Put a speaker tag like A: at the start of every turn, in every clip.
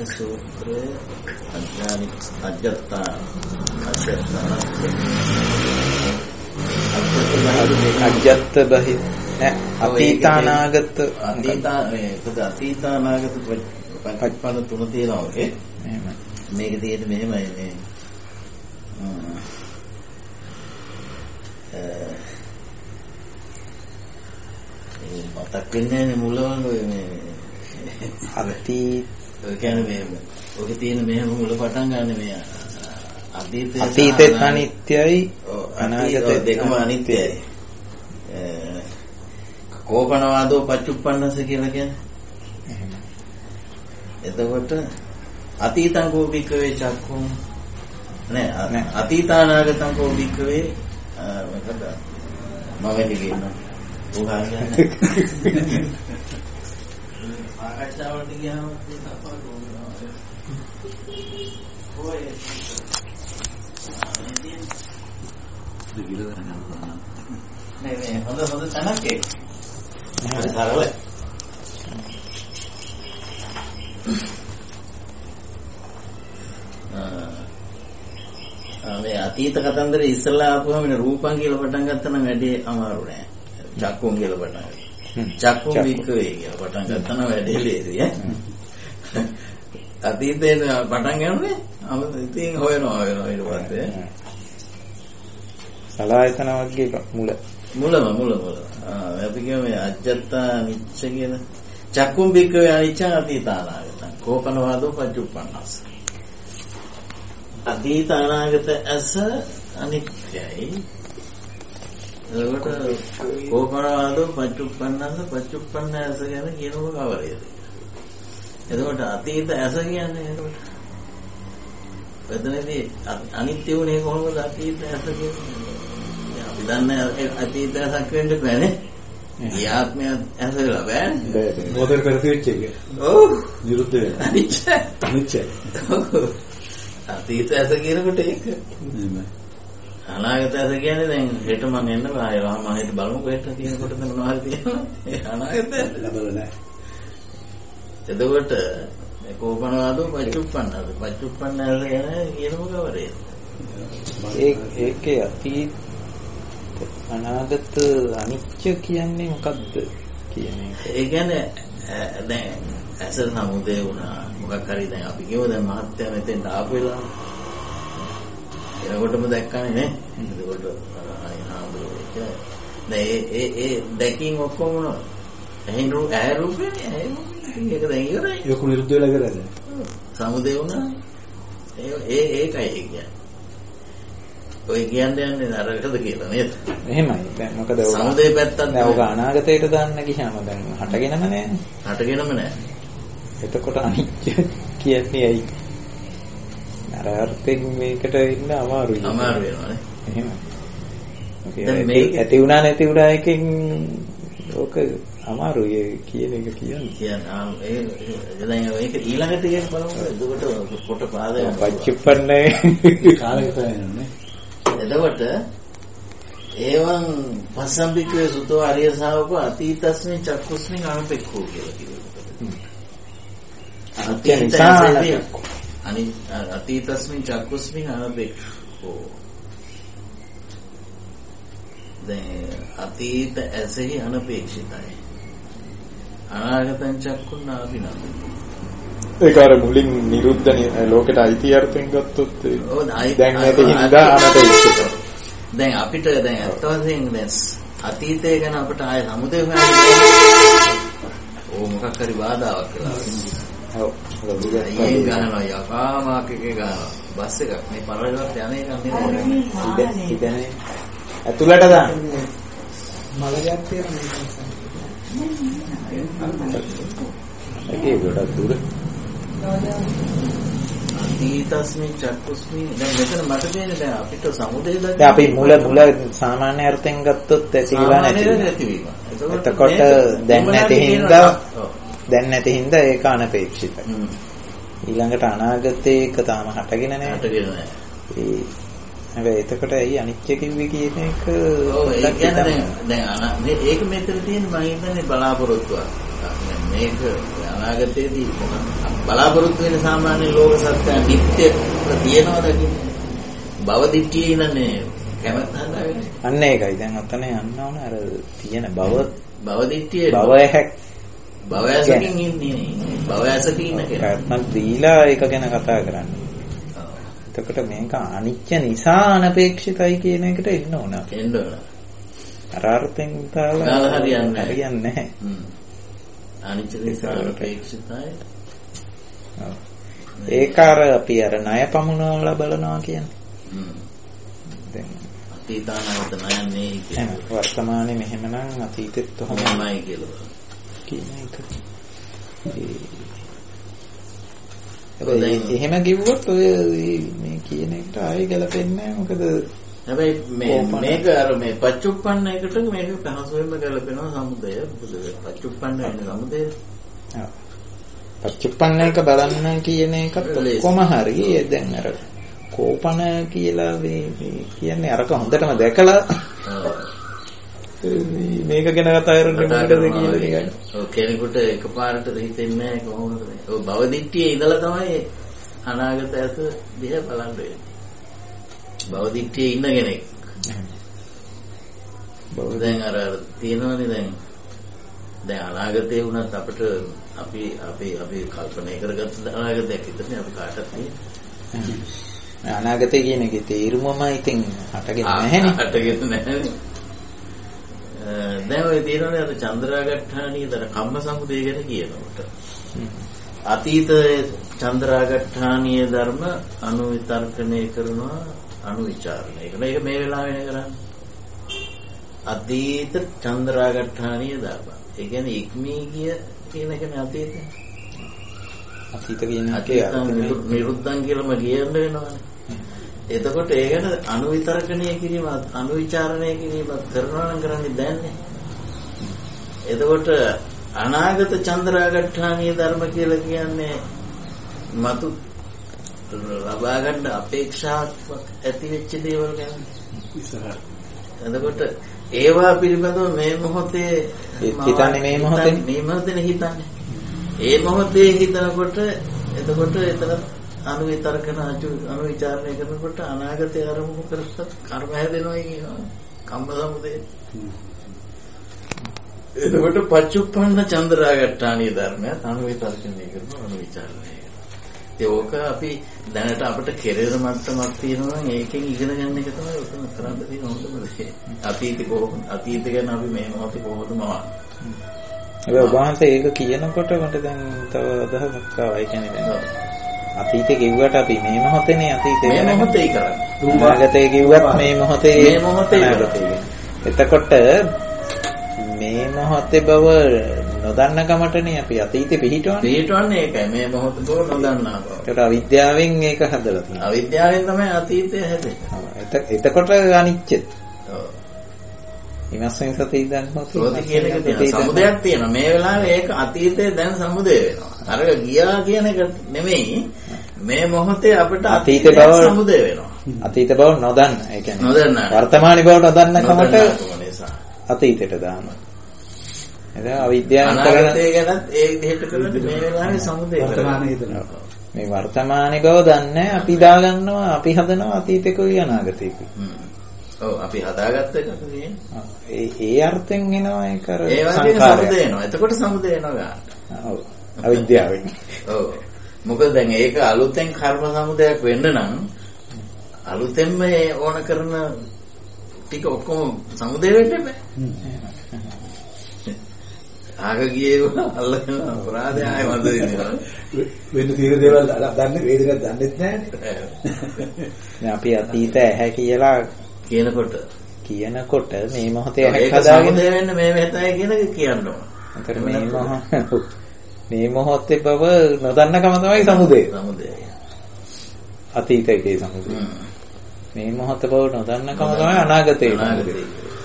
A: සූත්‍රයේ අජ්ජත්තා
B: අජ්ජත් බහි අතීතානාගත
A: අතීතානාගත පටිපන්න තුන තියෙනවා ඔකේ. මේක තියෙන්නේ මෙහෙමයි මේ මතක් වෙන්නේ නැහැ මුලවල මේ
B: අතීත
A: ඔය කියන්නේ මේ ඔකේ තියෙන මෙහෙම මුල පටන් ගන්න මේ
B: අතීතේ අනිත්‍යයි අනාගතේ
A: දෙකම අනිත්‍යයි. කෝපනවාදෝ පච්චුප්පන්නස කියලා කියන්නේ. එතකොට අතීතං කෝපිකවේ චක්කුම් නෑ අතීතානාගතං කෝපිකවේ මොකද මම කියනවා උගාන්නේ ආකාශවලට ගියාම ඔය නේ හොඳ තැනක් ඒක. හරි සරලයි. මේ අතීත කතන්දරේ ඉස්සලා ආපුවම මේ රූපං කියලා පටන් ගත්තා නම් වැඩි අමාරු නෑ. චක්කුම් කියලා පටන් ගත්තා. චක්කුම් වික්කවේ කියලා පටන් ගත්තා නම් වැඩි ලේසි ඈ. අතීතේ පටන් ගන්නනේ ඉතින් හොයනවා ඊට පස්සේ
B: සලආයතන වර්ගයේ මුල
A: අපි කියමු මේ අජ්ජත්තා නිච්ච කියන චක්කුම් වික්කවේ අනිච්ච අතීතානාගතං කෝපනවාදෝ පච්චුප්පන්නස්ස අතීත අනාගත ඇස අනිත්‍යයි. එතකොට කෝපනවාදෝ පච්චුප්පන්න ඇස ගැන කියනව කවරේද? එතකොට අතීත ඇස කියන්නේ එතකොට එතනදී අනිත්‍ය උනේ කොහොමද අතීත ඇස කියන්නේ? අපි දන්නේ අතීත ඇසක් වෙන්න බෑනේ. ඒ ආත්මය ඇස වෙලා බෑනේ.
C: මොතර කරතිවෙච්ච එක.
A: ඔව්.
C: විරුද්ධ වෙනවා. අනිච්චයි.
A: අතීත ඇස කියනකොට ඒක අනාගත ඇස කියන්නේ දැන් හෙට මම එන්න ආයෙවා මම හිත බලමුකෝ හෙට කියනකොට මොනවා හරි තියෙනවා ඒ අනාගත ඇස
C: ලබලා නැහැ.
A: එතකොට මේ කෝපනවාදෝ පච්චුප්පන්න ඇස ගැන කියනම කවරේද?
B: ඒකේ අතීත අනාගත අනිච්ච කියන්නේ මොකද්ද කියන එක.
A: ඒ කියන්නේ දැන් ඇස සමුදේ වුණා මොකක් හරි දැන් අපි කියමු දැන් මහත්ය මෙතෙන් ආපු වෙලාව එනකොටම දැක්කනේ නේ. එතකොට ඒ දැකීම් ඔක්කොම මොනවද? ඇහැ රූපේ ඒක දැන් ඉවරයි.
C: ඒක නිරුද්ධ වෙලා ඉවරයි.
A: සමුදේ වුණා ඒකයි කියන්නේ. ඔය කියන්නේ නරකද කියලා නේද?
B: එහෙමයි. දැන් මොකද ඔය
A: සමුදේ පැත්තක්
B: දැන් ඔක අනාගතයට දාන්න ගියාම දැන් හටගෙනම නෑනේ.
A: හටගෙනම නෑ.
B: එතකොට අනිත්‍ය කියන්නේ ඇයි? අර අර්ථයෙන් මේකට ඉන්න අමාරුයි.
A: අමාරු වෙනවානේ.
B: එහෙමයි. දැන් මේක ඇති වුණා නැති වුණා එකෙන් ඕක අමාරුයි කියන එක කියන්නේ.
A: දැන් ඒක ඊළඟට කියන බලමු. එතකොට පොට පාදය
B: පච්චුප්පන්නේ
C: කාලයකට යනනේ.
A: එතකොට ඒවන් පස්සම්බිකේ සුතෝ ආර්ය ශාවකෝ අතීතස්මේ චක්කුස්මේ අනුපෙක්ඛෝ කියලා කියනවා. අතීතස්මින් චක්කුස්මින් අනපේක්ෂෝ. දැන් අතීත ඇසෙහි අනපේක්ෂිතයි. අනාගතං චක්කුන් නාබිනම.
B: ඒක අර මුලින් නිරුද්ධ ලෝකෙට අයිති අර්ථයෙන් ගත්තොත් දැන් නැති හින්දා අනපේක්ෂිතයි.
A: දැන් අපිට දැන් අත් වශයෙන් දැන් අතීතය ගැන අපිට ආය සමුදේ හොයන්න මොකක් හරි බාධාවක් කියලා.
B: ඔව්.
A: ඊයෙන් ගන්නවා යකාමාකේ ගන්නවා. බස් එකක් මේ පරලොවට යන එකක් නෙමෙයි.
B: ඉතින් ඇතුළට දාන්න.
C: මලයක් තියෙනවා.
B: ඒකේ ගොඩක් දුර.
A: අතීතස්මින් චක්කුස්මින් දැන් මෙතන මට තේරෙන්නේ දැන් අපිට සමුදේ
B: දැන් අපි මුල සාමාන්‍ය අර්ථයෙන් ගත්තොත් ඇති කියලා නැතිවීම. එතකොට දැන් නැති හින්දා ඒක අනපේක්ෂිතයි. ඊළඟට අනාගතේක තාම හටගෙන නැහැ.
A: හටගෙන නැහැ.
B: හැබැයි එතකොට ඇයි අනිත්‍ය කිව්වේ කියන එක
A: දැන් මේක මෙතන තියෙන මම හිතන්නේ බලාපොරොත්තුවක්. මේක අනාගතයේදී බලාපොරොත්තු වෙන සාමාන්‍ය ලෝක සත්‍ය නිත්‍ය තියෙනවද කියන්නේ? භව දිට්ඨිය ඉන්නනේ කැමැත්ත හදාගන්නේ.
B: අන්න ඒකයි. දැන් අතන යන්න ඕන අර තියෙන භව
A: දිට්ඨිය භවයසකින් ඉන්නේ. භවයසකින් ඉන්න කෙනා.
B: ප්‍රයත්න දීලා ඒක ගැන කතා කරන්නේ. එතකොට මේක අනිත්‍ය නිසා අනපේක්ෂිතයි කියන එකට එන්න ඕන.
A: එන්න ඕන.
B: අරාර්ථෙන් තාලා හරියන්නේ නැහැ.
A: අනිත්‍ය නිසා අනපේක්ෂිතයි.
B: ඒක අර අපි අර ණය පමුණවලා බලනවා කියන්නේ. දැන්
A: අතීතානාගත ණයන්නේ
B: කියන්නේ වර්තමානයේ මෙහෙමනම් අතීතෙත්
A: කොහොමයි කියලා
B: කියන එක. එහෙම කිව්වොත් ඔය මේ කියන එකට ආයෙ ගැලපෙන්නේ නැහැ. මොකද
A: හැබැයි මේක අර මේ පච්චුප්පන්න එකට මේක පහසුවෙන්ම ගැලපෙනවා සමුදය. පච්චුප්පන්න වෙන්නේ සමුදය.
B: ඔව්. පච්චුප්පන්න එක බලන්න කියන එකත් කොහොම හරි දැන් අර කෝපන කියලා මේ කියන්නේ අරක හොඳටම දැකලා මේක ගැන කතා කරන්නේ මොකටද කියලා නිකන්.
A: ඔව් කෙනෙකුට එකපාරට හිතෙන්නේ නැහැ කොහොමද මේ. ඔව් භවදිට්ඨියේ ඉඳලා තමයි අනාගත ඇස දිහා බලන්න වෙන්නේ. භවදිට්ඨියේ ඉන්න කෙනෙක්. දැන් අර තියෙනවනේ දැන් අනාගතේ වුණත් අපිට අපි කල්පනා කරගත්ත අනාගතයක් හිතන්නේ අපි කාටවත් නේ.
B: අනාගතය කියන එකේ තේරුමම ඉතින් හටගෙන නැහැනේ.
A: හටගෙන නැහැනේ. දැන් ඔය තියෙනවනේ අර චන්ද්‍රාගට්ඨානීයතර කම්ම සමුදය ගැන කියනකොට. අතීත චන්ද්‍රාගට්ඨානීය ධර්ම අනුවිතර්කණය කරනවා අනුවිචාරණය කරනවා. ඒක මේ වෙලාවේ නේ කරන්නේ. අතීත චන්ද්‍රාගට්ඨානීය ධර්ම. ඒ කියන්නේ ඉක්මී කිය කියන එකනේ අතීතය.
B: අතීත කියන එකේ
A: නිරුද්ධං කියලාම කියන්න වෙනවනේ. එතකොට ඒ ගැන අනුවිතරකණය කිරීම අනුවිචාරණය කිරීම කරනවා නම් කරන්නේ දැන්නේ. එතකොට අනාගත චන්ද්‍රාගට්ඨානීය ධර්ම කියලා කියන්නේ මතු ලබා ගන්න අපේක්ෂාත්මක ඇති වෙච්ච දේවල් ගැන ඉස්සරහ. එතකොට ඒවා පිළිබඳව මේ මොහොතේ
B: හිතන්නේ මේ
A: මොහොතේ හිතන්නේ. ඒ මොහොතේ හිතනකොට එතකොට එතන අනුවිතරකන අනුවිචාරණය කරනකොට අනාගතය ආරම්භ කරගත්ත කර්ම හැදෙනවා කියනවා. කම්ම සමුදය. එතකොට පච්චුප්පන්න චන්ද්‍රාගට්ඨානීය ධර්මයන් අනුවිතරකණය කරනවා අනුවිචාරණය. ඒක අපි දැනට අපිට කෙරෙන මට්ටමක් තියෙනවා. ඒකෙන් ඉගෙන ගන්න එක තමයි උතන කරන්න තියෙන හොඳම දේ. අතීත ගැන අපි මේ මොහොතේ කොහොමද
B: හැබැයි ඔබ වහන්සේ ඒක කියනකොට මට දැන් තව අදහසක් ආවා. ඒ කියන්නේ දැන් අතීතේ කිව්වට අපි මේ මොහොතේනේ අතීතේ
A: මේ මොහොතේ කරන්නේ.
B: අනාගතේ කිව්වත් මේ මොහොතේ කරන්නේ. එතකොට මේ මොහොතේ බව නොදන්න කමටනේ අපි අතීතේ පිහිටවන්නේ
A: ඒකයි මේ මොහොත බව නොදන්නා බව.
B: ඒකට අවිද්‍යාවෙන් ඒක හදලා තියෙනවා.
A: අවිද්‍යාවෙන් තමයි අතීතය හැදෙන්නේ.
B: එතකොට අනිච්ච. ඔව්. විමර්ශන සතිය දන්නවා
A: තියෙනවා. සමුදයක් තියෙනවා. මේ වෙලාවේ ඒක අතීතයේ දැන් සමුදය වෙනවා. අර ගියා කියන එක නෙමෙයි. මේ මොහොතේ අපිට අතීතේ බව සමුදය වෙනවා.
B: අතීත බව නොදන්න. ඒ කියන්නේ
A: නොදන්න.
B: වර්තමානයේ බව නොදන්න කමට අතීතයට දානවා. එතන අවිද්‍යාවෙන්
A: අනාගතය ගැනත් ඒ විදිහට කරද්දී මේ වෙලාවේ සමුදය කරනවා.
B: මේ වර්තමානයේ බව දන්නේ අපි දාගන්නවා අපි හදනවා අතීතේකුයි අනාගතේකුයි.
A: ඔව් අපි හදාගත්ත එක නේ.
B: ඒ අර්ථයෙන් එනවා ඒක අර
A: සංකාරය එනවා. එතකොට සමුදය එනවා ගන්න.
B: ඔව්. අවිද්‍යාවෙන්.
A: ඔව්. මොකද දැන් ඒක අලුතෙන් කර්ම සමුදයක් වෙන්න නම් අලුතෙන්ම ඕන කරන ටික ඔක්කොම සමුදය වෙන්න බෑ. ආගගියේ අල්ලගෙන අපරාධය ආයෙ වද දෙනවා.
C: වෙන තියෙන දේවල් දන්නේ වේදනක් දන්නෙත් නැහැ.
B: දැන් අපි අතීත ඇහැ කියලා කියනකොට මේ මොහොතේ ඇහැ හදාගෙන
A: වෙන්න මේ මෙතයි කියන එක කියන්න ඕන.
B: අතර මේ මොහොතේ බව නොදන්නකම තමයි සමුදය. අතීතයේ සමුදය. මේ මොහොත බව නොදන්නකම තමයි අනාගතයේ සමුදය.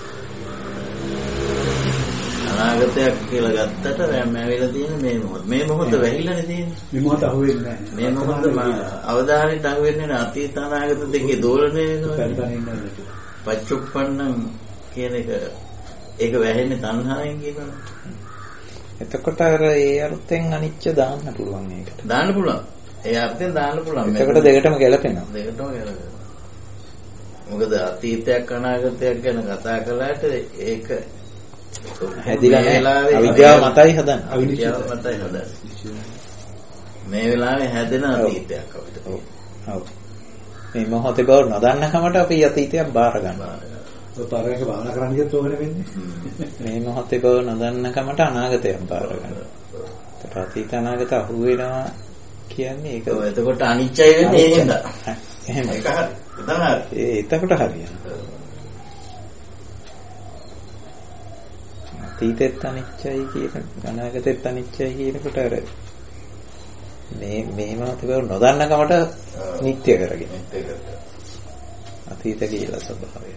A: අනාගතයක් කියලා ගත්තට දැන් මැවිලා තියෙන මේ මොහොත. මේ මොහොත වැහිලානේ තියෙන්නේ.
C: මේ මොහොත අහුවෙන්නේ නැහැ.
A: මේ මොහොත අවධානයට අහු වෙන්නේ නැහැ. අතීත අනාගත දෙකේ දෝලණය වෙනවා. පච්චුප්පන්නං කියන එක ඒක වැහෙන්නේ තණ්හාවෙන් කියනවා.
B: එතකොට අර ඒ අර්ථයෙන් අනිච්ච දාන්න පුළුවන් ඒකට.
A: දාන්න පුළුවන්. ඒ අර්ථයෙන් දාන්න පුළුවන්.
B: එතකොට දෙකටම ගැලපෙනවා.
A: දෙකටම ගැලපෙනවා. මොකද අතීතයක් අනාගතයක් ගැන කතා කළාට ඒක
B: හැදිලා නැහැ. අවිද්‍යාව මතයි හදන්නේ.
A: අවිද්‍යාව මතයි හදන්නේ. මේ වෙලාවේ හැදෙන අතීතයක් අපිට.
B: ඔව්. මේ මොහොතේ බව නොදන්න කමට අපි අතීතයක් බාර ගන්නවා.
C: පාරයක භාවනා කරන්න කියත් ඕකනේ වෙන්නේ.
B: මේ මොහොතේ බව නොදන්න කමට අනාගතයක් බාර ගන්නවා. ඒත් අතීත අනාගත අහු වෙනවා කියන්නේ ඒක.
A: ඔව් එතකොට අනිච්චය වෙන්නේ ඒ හින්දා.
B: එහෙම.
A: ඒක හරි.
B: එතකොට හරියනවා. අතීතෙත් අනිච්චයි කියන අනාගතෙත් අනිච්චයි කියනකොට අර මේ මොහොතේ බව නොදන්න කමට නිත්‍ය කරගෙන. අතීත කියලා ස්වභාවය.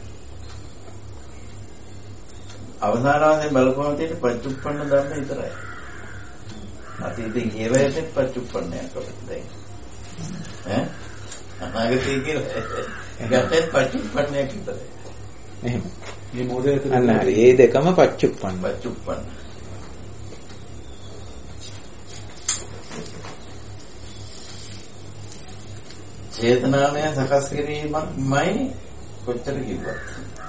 A: අවසානයෙන් බලපුවම තියෙන පච්චුප්පන්න ධර්ම විතරයි. අතීතේ කියවෙන්නේ පච්චුප්පන්නයක් අපිට දැන්. ඈ? අනාගතේ කියලා ගත්තේ පච්චුප්පන්නයක් විතරයි.
B: එහෙම.
C: මේ මොහොතේ
B: අන්න හරි. මේ දෙකම පච්චුප්පන්න.
A: පච්චුප්පන්න. චේතනාමය සකස් කිරීමයි කොච්චර කිව්වත්.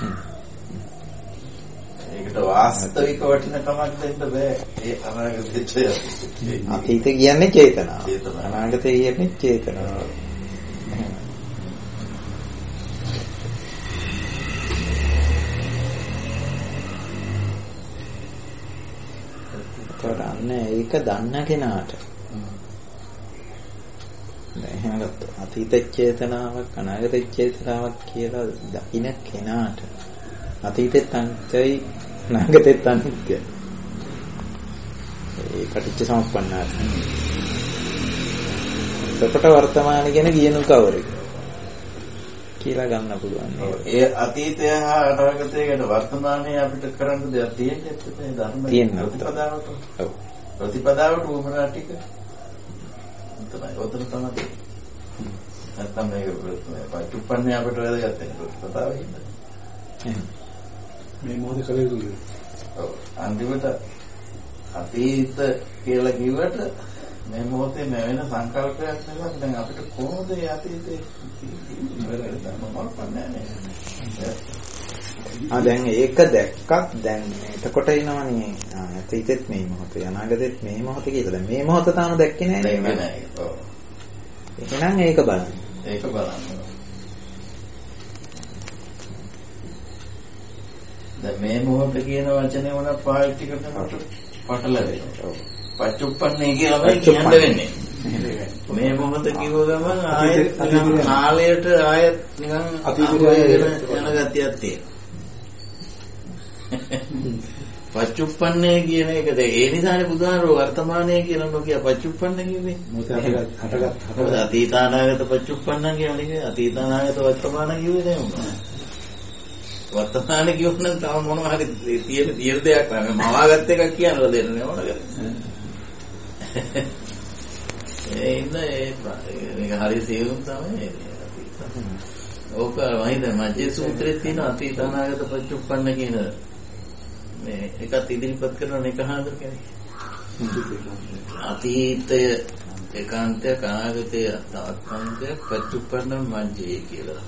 A: ඒකට වාස්තවික වටිනකමක් දෙන්න බෑ. ඒ අනාගතේ
B: අතීත කියන්නේ චේතනාව. අනාගතේ කියන්නේ චේතනාව. අන්න ඒක දන්න කෙනාට එහෙනම් අතීත චේතනාවක් අනාගත චේතනාවක් කියලා දකින්න කෙනාට අතීතෙත් අනිත්‍යයි අනාගතෙත් අනිත්‍යයි ඒ පටිච්ච සමුප්පන්නාත් එතකොට වර්තමාන ගැන කියනු කවරේද කියලා ගන්න පුළුවන්.
A: ඒ අතීතය හා අනාගතය ගැන වර්තමානයේ අපිට කරන්න දෙයක් තියෙන්නේ මේ ධර්ම ප්‍රතිපදාවට. ඔව්. ප්‍රතිපදාවට උවමනා ටික. තමයි උතන තමයි. නැත්තම් මේක පච්චුප්පන්නේ අපිට වැදගත් වෙන ප්‍රතිපදාවෙ ඉන්නේ.
C: මේ මොහොතේ කලේ දුන්නේ.
A: ඔව්. අන්තිමට අතීත කියලා කිව්වට මේ මොහොතේ නැවෙන සංකල්පයක් නිසා දැන් අපිට කොහොමද මේ අතීතේ
B: දැන් ඒක දැක්කත් දැන් එතකොට එනවනේ අතීතෙත් මේ මොහොතේ අනාගතෙත් මේ මොහොතේ කියලා. දැන් මේ මොහොත තාම දැක්කේ නැහැ නේද? ඔව්. එහෙනම් ඒක බලන්න.
A: ඒක බලන්න. දැන් මේ මොහොත කියන වචනේ වුණා පාවිච්චි කරනකොට පටල වෙනවා. ඔව්. පච්චුප්පන්නේ කියලා කියන්න වෙන්නේ. මේ මොහොත කිව්ව ගමන් ආයෙත් කාලයට ආයෙත් නිකන් අතීතයට යන ගතියක් තියෙනවා. පච්චුප්පන්නේ කියන එකද ඒ නිසානේ බුදුහාරෝ වර්තමානයේ කියලා නොකිය පච්චුප්පන්න කිව්වේ.
C: මොකද හටගත්
A: අතීතානාගත පච්චුප්පන්න කියන්නේ අතීතානාගත වර්තමාන කිව්වේ නේ මොකද? වර්තමාන කියොත් නම් තව මොනවා හරි තියෙන දෙයක් නෑ. මවාගත් එකක් කියන්නලා දෙන්නේ මොනවද? ඒ මේක හරි සියුම් තමයි. ඕක වහින්ද මජ්ජේ සූත්‍රයේ තියෙන අතීත අනාගත පච්චුප්පන්න කියන මේ එකත් ඉදිරිපත් කරන එක හඳුර කියන්නේ. අතීතය ඒකාන්තය අනාගතය තාත්කාන්තය පච්චුප්පන්න මජ්ජේ කියලා.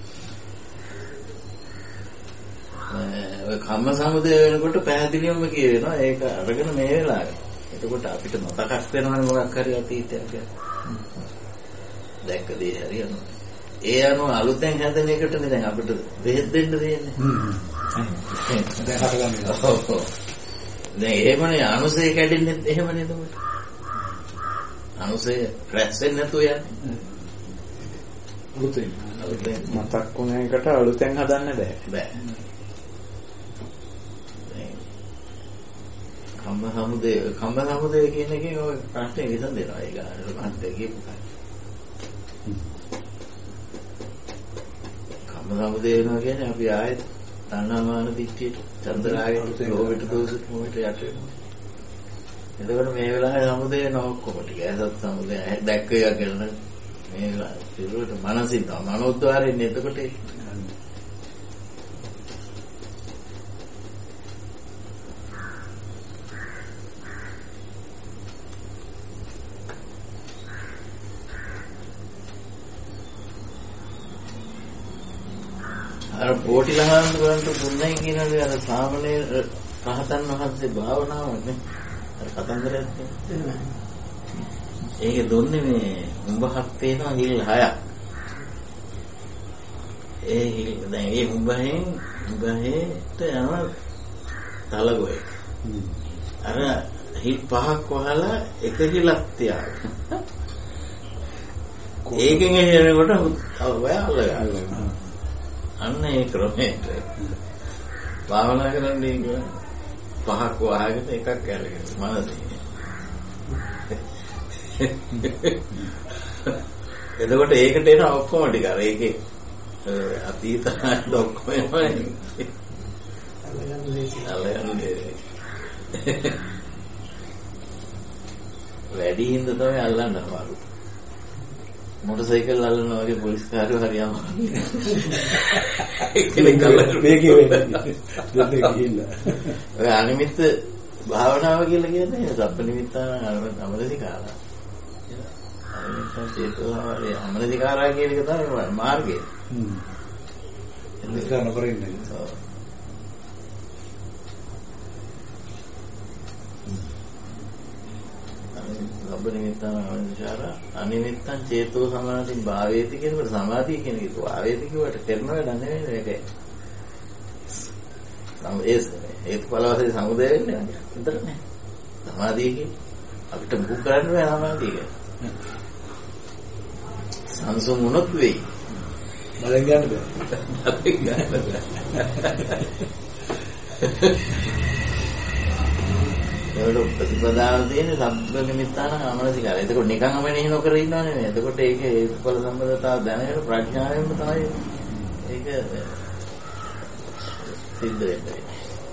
A: ඔය කම්ම සමුදය වෙනකොට පැහැදිලිවම කියවෙනවා ඒක අරගෙන මේ වෙලාවේ. එතකොට අපිට මතකක් වෙනවනේ මොකක් හරි අතීතයක් ගැන. දැක්ක දේ හරියනවා. ඒ අනුව අලුතෙන් හැදෙන එකටනේ දැන් අපිට බෙහෙත් දෙන්න දෙන්නේ.
C: දැන් හටගන්නේ.
A: දැන් එහෙමනේ අනුසය කැඩෙන්නේ එහෙමනේ එතකොට. අනුසය රැස් වෙන්නේ නැතුව යන්නේ. අලුතෙන්
B: මතක් වුණ එකට අලුතෙන් හදන්න බෑ.
A: කම්ම සමුදය කියන එකෙන් ඔය ප්‍රශ්නේ විසඳෙනවා ඒක අහන්න කියපු කම සමුදය වෙනවා කියන්නේ අපි ආයෙත් තණ්හාමාන දිට්ඨියට චන්දරාගයට ලෝභයට දෝෂයට මොහොතට යට වෙනවා. එතකොට මේ වෙලාවේ සමුදය නොක්කොම ටික ඇසත් සමුදය දැක්ක එක කරන මේ වෙලාවේ පිරුවට මනසින් තම මනෝද්වාරයෙන් එතකොට අර පොටිලහන් වලට දුන්නයි කියනවානේ අර සාමනේ රහතන් වහන්සේ භාවනාවනේ අර කතන්දරයක් තියෙනවා. ඒක දුන්නේ මේ උඹහක් පේනවා හිල් 6ක්. ඒ හිල් දැන් ඒ උඹහෙට යනවා තලගොයේ. අර හිල් 5ක් වහලා එක හිලක් තියාගෙන. ඒකෙන් එනකොට ඔය අල්ලගන්න. අන්න ඒ ක්‍රමයට භාවනා කරන්නේ කියන්නේ 5ක් වහගෙන එකක් අරගෙන මනසේ. එතකොට ඒකට එන ඔක්කොම ටික අර ඒකේ අතීත ඔක්කොම එනවා. අල්ලන්නේ. වැඩි හින්දා තමයි අල්ලන්න අමාරු. මොටරසයිකල් අල්ලනවා වගේ පොලිස් කාර්යය හරියම. ඒකෙන් කලර මේකේ වෙන්නේ. ගිහිල්ලා. ඔය අනිමිත්ත භාවනාව කියලා කියන්නේ සබ්බ නිමිත්තාන අමරසිකාරා. අනිමිත්තන් චේතනාවේ අමරසිකාරා කියන එක තමයි මාර්ගය. එන්න කරන කරන්නේ. සබ්බ නිමිත්තාන අමරසිකාරා අනිමිත්තන් චේතෝ සමාධි භාවේති කියනකොට සමාධිය කියන එක භාවේති කියවට කරන වැඩ නෙවෙයි මේකයි. ඒක බලවසේ සමුදය වෙන්නේ විතරනේ. සමාධිය කියන්නේ අපිට මුක් කරන්න බෑ සමාධිය කියන්නේ. සංසුන් වුණොත් වෙයි. බලෙන් ගන්න බෑ. බලෙන් ගන්න බෑ. ඒවල ප්‍රතිපදාව තියෙන සබ්බ නිමිත්තාන අමනසිකාරය. එතකොට නිකන් අපේ නොකර ඉන්නව නෙමෙයි. එතකොට ඒකේ හේතුඵල සම්බන්ධතාව දැනගෙන ප්‍රඥාවෙන්ම තමයි ඒක සිද්ධ වෙන්නේ.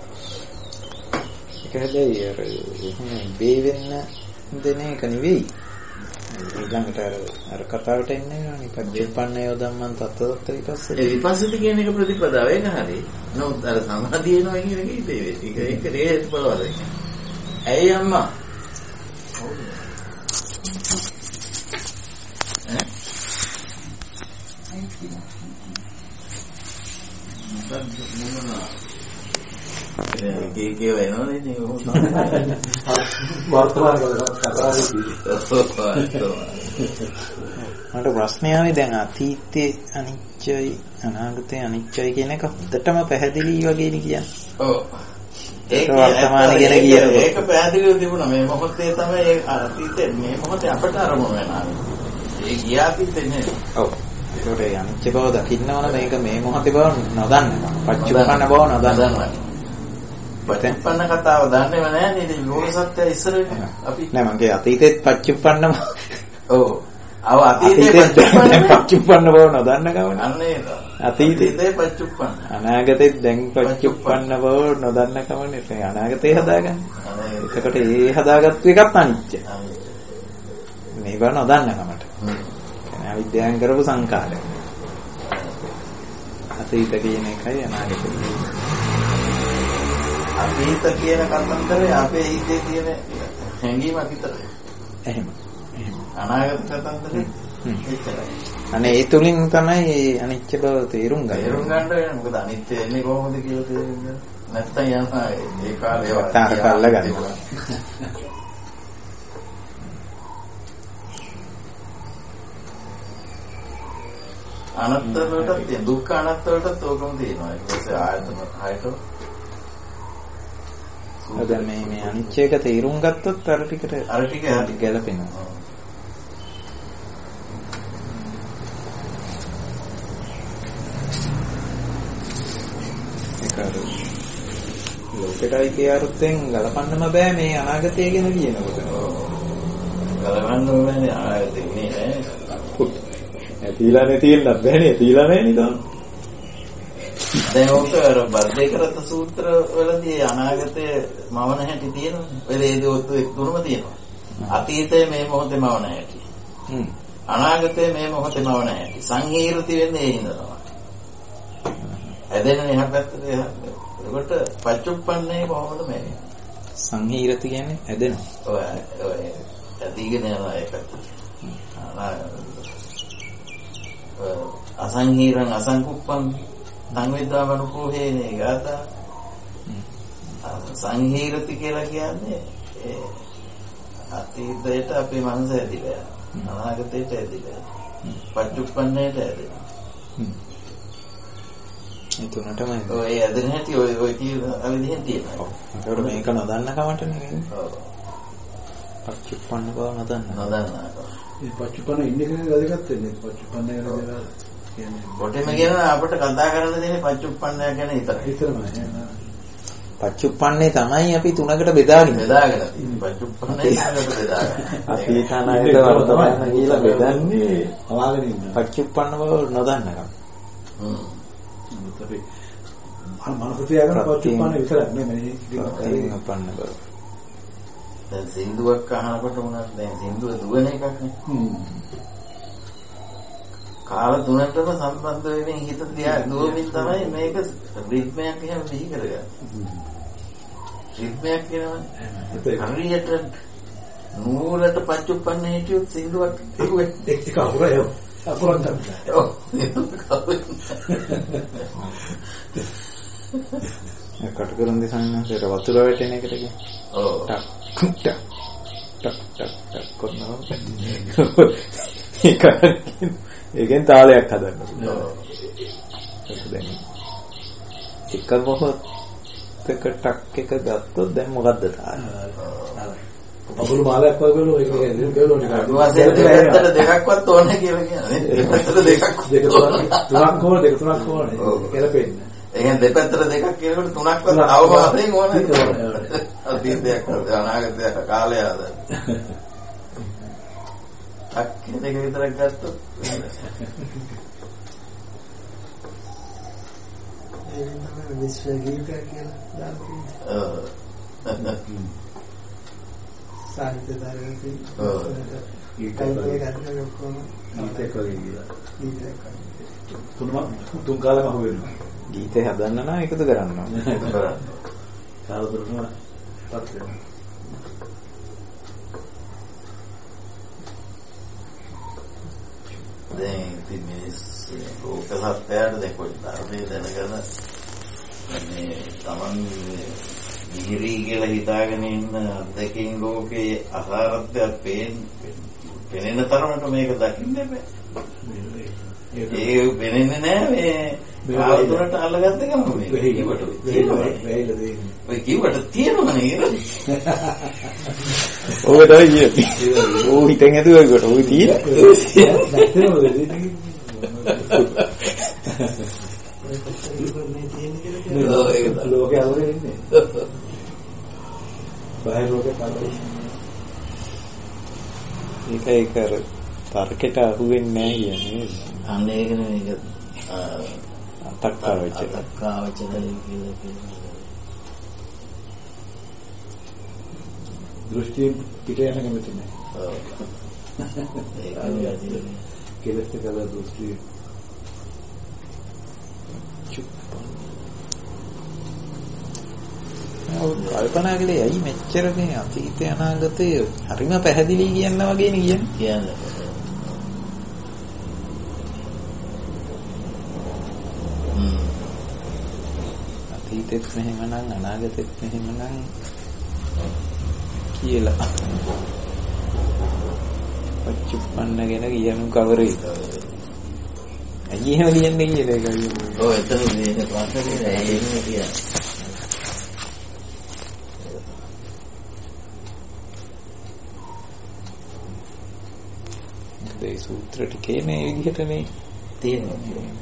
B: ඒක හැබැයි අර බේ වෙන්න දෙන එක නෙවෙයි. ඊළඟට අර කතාවට එන්නේ නෝනේ පජ්ජපන්නයෝ ධම්මං තත්ත්වත විපස්සති.
A: ඒ විපස්සති කියන එක ප්‍රතිපදාව ඒක හරි. නමුත් අර සමාධිය එනවා කියන එක ඉතේ ඒක හේතුඵල වලයි. ඇයි අම්මා? ඒකේ වෙනවනේ ඉතින් ඔහොම
C: වර්තමාන කතාවේදී
B: මට ප්‍රශ්නය ආවේ දැන් අතීතේ අනිච්චයි අනාගතේ අනිච්චයි කියන එක හොඳටම පැහැදිලි වගේ නේ කියන්නේ.
A: ඔව්.
B: ඒක වර්තමාන ගැන කියනකොට
A: ඒක පැහැදිලිව තිබුණා. මේ මොහොතේ තමයි ඒ අතීතේ මේ මොහොතේ අපට අරමුණ වෙනවා. ඒ ගියාපිට නේ. ඔව්.
B: ඒකට අනිච්ච බව දකින්න ඕන මේක මේ මොහොතේ බව නොදන්නවා. පච්චුප්පන්න බව නොදන්නවා.
A: පච්චුප්පන්න කතාව දන්නේම නැහැ නේද? ලෝක සත්‍ය ඉස්සර අපි
B: නෑ මගේ අතීතෙත් පච්චුප්පන්නම
A: ඔව්. අව අතීතේ
B: පච්චුප්පන්න බව නොදන්න ගමන.
A: අන්න ඒක.
B: අතීතේ
A: පච්චුප්පන්න.
B: අනාගතෙත් දැන් පච්චුප්පන්න බව නොදන්න කමනේ. ඒ අනාගතේ හදාගන්න. එතකොට ඒ හදාගත්තු එකත් අනිච්ච. මේව නොදන්න කමට. අවිද්‍යාවෙන් කරපු සංකාරය. අතීත කියන එකයි අනාගත කියන්නේ.
A: අතීත කියන කතන්දරේ අපේ හිතේ තියෙන හැඟීමක් විතරයි.
B: එහෙම.
A: අනාගත කතන්දරේ එච්චරයි.
B: අනේ ඒ තුලින් තමයි අනිච්ච බව තේරුම් ගන්න.
A: තේරුම් ගන්න වෙන මොකද අනිත්‍ය එන්නේ කොහොමද කියලා තේරුම් ගන්න. නැත්තම් යනවා ඒ කාලේ
B: තාර කල්ල ගන්න.
A: අනත්ත වලට දුක්ඛ අනත්ත වලට ඕකම තියෙනවා. ඊට පස්සේ ආයතන හයට
B: දැන් මේ අනිච්ච එක තේරුම් ගත්තොත් අර ටිකට ගැලපෙනවා. ලෝකෙටයි කියarutෙන් ගලපන්නම බෑ මේ අනාගතය ගැන කියනකොට.
A: ගලපන්න ඕනේ අනාගතේ නේ.
B: ඇතිලානේ තියෙන්නත් බෑනේ. ඇතිලා නැහැ නේද?
A: දැන් ඔක අර බද්දේකරත සූත්‍ර වලදී අනාගතයේ මවන හැටි තියෙනවනේ. ඔය දේදෝත් එක්තුනම තියෙනවා. අතීතයේ මේ මොහොතේ මවන හැටි. අනාගතයේ මේ මොහොතේ මවන හැටි. සංහීර්ති වෙන්නේ ඒ හින්දා තමයි. ඇදෙන්නේ එහා පැත්තට ඒකට පච්චුප්පන්නේ කොහොමද මේ?
B: සංහීර්ති කියන්නේ ඇදෙනවා.
A: ඔය ඇදීගෙන යනවා ඒකට. අසංහීරං අසංකුප්පන් සංවිද්දාමනුකෝ හේනේ ගාථා සංහීරති කියලා කියන්නේ අතීතයට අපේ මනස ඇදිලා අනාගතයට ඇදිලා පච්චුප්පන්නයට ඇදෙනවා.
B: ඒ තුනටම
A: ඔය ඇදෙන හැටි ඔය කියන අවිදිහෙන් තියෙනවා.
B: ඒකට මේක නොදන්න කමට නෙවෙයි. ඔව්. පච්චුප්පන්න බව නොදන්න.
C: මේ පච්චුප්පන්න ඉන්නේ කෙනෙක් වැදගත් වෙන්නේ. පච්චුප්පන්න කියලා කියන්නේ
A: කොටෙම කියන අපිට කතා කරන්න දෙන්නේ පච්චුප්පන්නය ගැන විතරයි.
B: පච්චුප්පන්නේ තමයි අපි තුනකට බෙදාගෙන
A: තියෙන්නේ. පච්චුප්පන්නේ තුනකට බෙදාගෙන.
B: අතීත අනාගත වර්තමාන කියලා බෙදන්නේ අවාගෙන ඉන්න. පච්චුප්පන්න බව නොදන්නකම්.
C: අපි මනස තියාගෙන පච්චුප්පන්න විතරක් නෙමෙයි
B: පච්චුප්පන්න බව.
A: දැන් සින්දුවක් අහනකොට උනත් දැන් සින්දුව දුවන එකක් නේ. කාල තුනටම සම්බන්ධ වෙමින් හිත තියා දුවමින් තමයි මේක රිද්මයක් එහෙම බිහි කරගන්නේ. රිද්මයක් කියනවනේ හරියට නූලට පච්චුප්පන්න හිටියොත් සින්දුවක්
C: ඒක අහුරය අකුරක් ගන්න.
A: ඔව්.
B: කටකරන් දෙසන්නට වතුර වැටෙන එකට කියන්නේ.
A: ඔව්.
B: ටක් කරනවා. ඒකෙන් තාලයක් හදන්න. ඒක දැන් එක මොහොතක ටක් එක ගත්තොත් දැන් මොකද්ද තාලේ?
C: අකුරු මාලයක් වගේ ඒක දෙකලෝ ටිකක්.
A: දෙකකට දෙකක්වත් ඕනේ කියලා කියන්නේ. දෙකකට දෙකක්.
C: තුනක් ඕනේ දෙක තුනක් ඕනේ. කෙලපෙන්නේ.
A: ඒ කියන්නේ දෙපැත්තට දෙකක් කියනකොට තුනක්වත් අවබෝධයෙන් ඕනේ. අතීතයක් අනාගතයක් කාලය ආදා. අක්කේ දෙක විතරක් ගත්තොත්
D: ඒ තමයි විශ්ව ගීතය කියලා දාන්නේ. සාහිත්‍ය දායකයන් ගීතය ගන්න ඔක්කොම
C: ගීතයක් වගේ කියලා. තුන් කාලෙම අහු වෙනවා.
B: ගීතය හදන්න නම් එකතු කරන්න ඕනේ.
C: කාලතුරම පත් වෙනවා.
A: දැන් ඉතින් මේ ලෝක සත්‍යයට දැන් කොයි ධර්මයේ දැනගෙන මේ Taman මිහිරි කියලා හිතාගෙන ඉන්න අද්දකින් ලෝකයේ අසාරත්වයක් පෙනෙන තරමට මේක දකින්න බෑ. ඒ වෙන්නේ නැහැ මේ ආයතනට අල්ලගත්ත ගමන් මේක කිව්වට ඔය කිව්වට තියෙනවනේ ඒක.
B: ඔය තමයි කියන්නේ. ඕ හිතෙන් ඇදුවා ඒකට ඔය තියෙන්නේ.
C: ලෝකේ අවුලේ ඉන්නේ. බාහිර ලෝකේ තමයි.
B: ඒක අර තර්කයට අහුවෙන්නේ නැහැ කියන්නේ.
A: අන්න ඒක නෙමෙයි ඒක
B: අතක්කාවචර
A: කියලා කියනවා.
C: දෘෂ්ටි පිට යන කැමති නැහැ.
A: ඔව්. ඒක
C: කෙලස් කළ දෘෂ්ටි
B: කල්පනා කළේ ඇයි මෙච්චර මේ අතීතය අනාගතය හරිම පැහැදිලි කියන්න වගේ නේ කියන්නේ. අතීතෙත් මෙහෙමනම් අනාගතෙත් මෙහෙමනම් කියලා. පච්චුප්පන්න ගැන කියනු කවරේද? ඇයි එහෙම කියන්නේ කියලා ඒකයි.
A: ඔව් එතන මේ පාසලේ එහෙම කියන්නේ.
B: ඒ සූත්‍ර ටිකේ මේ විදිහට මේ
A: තියෙනවා.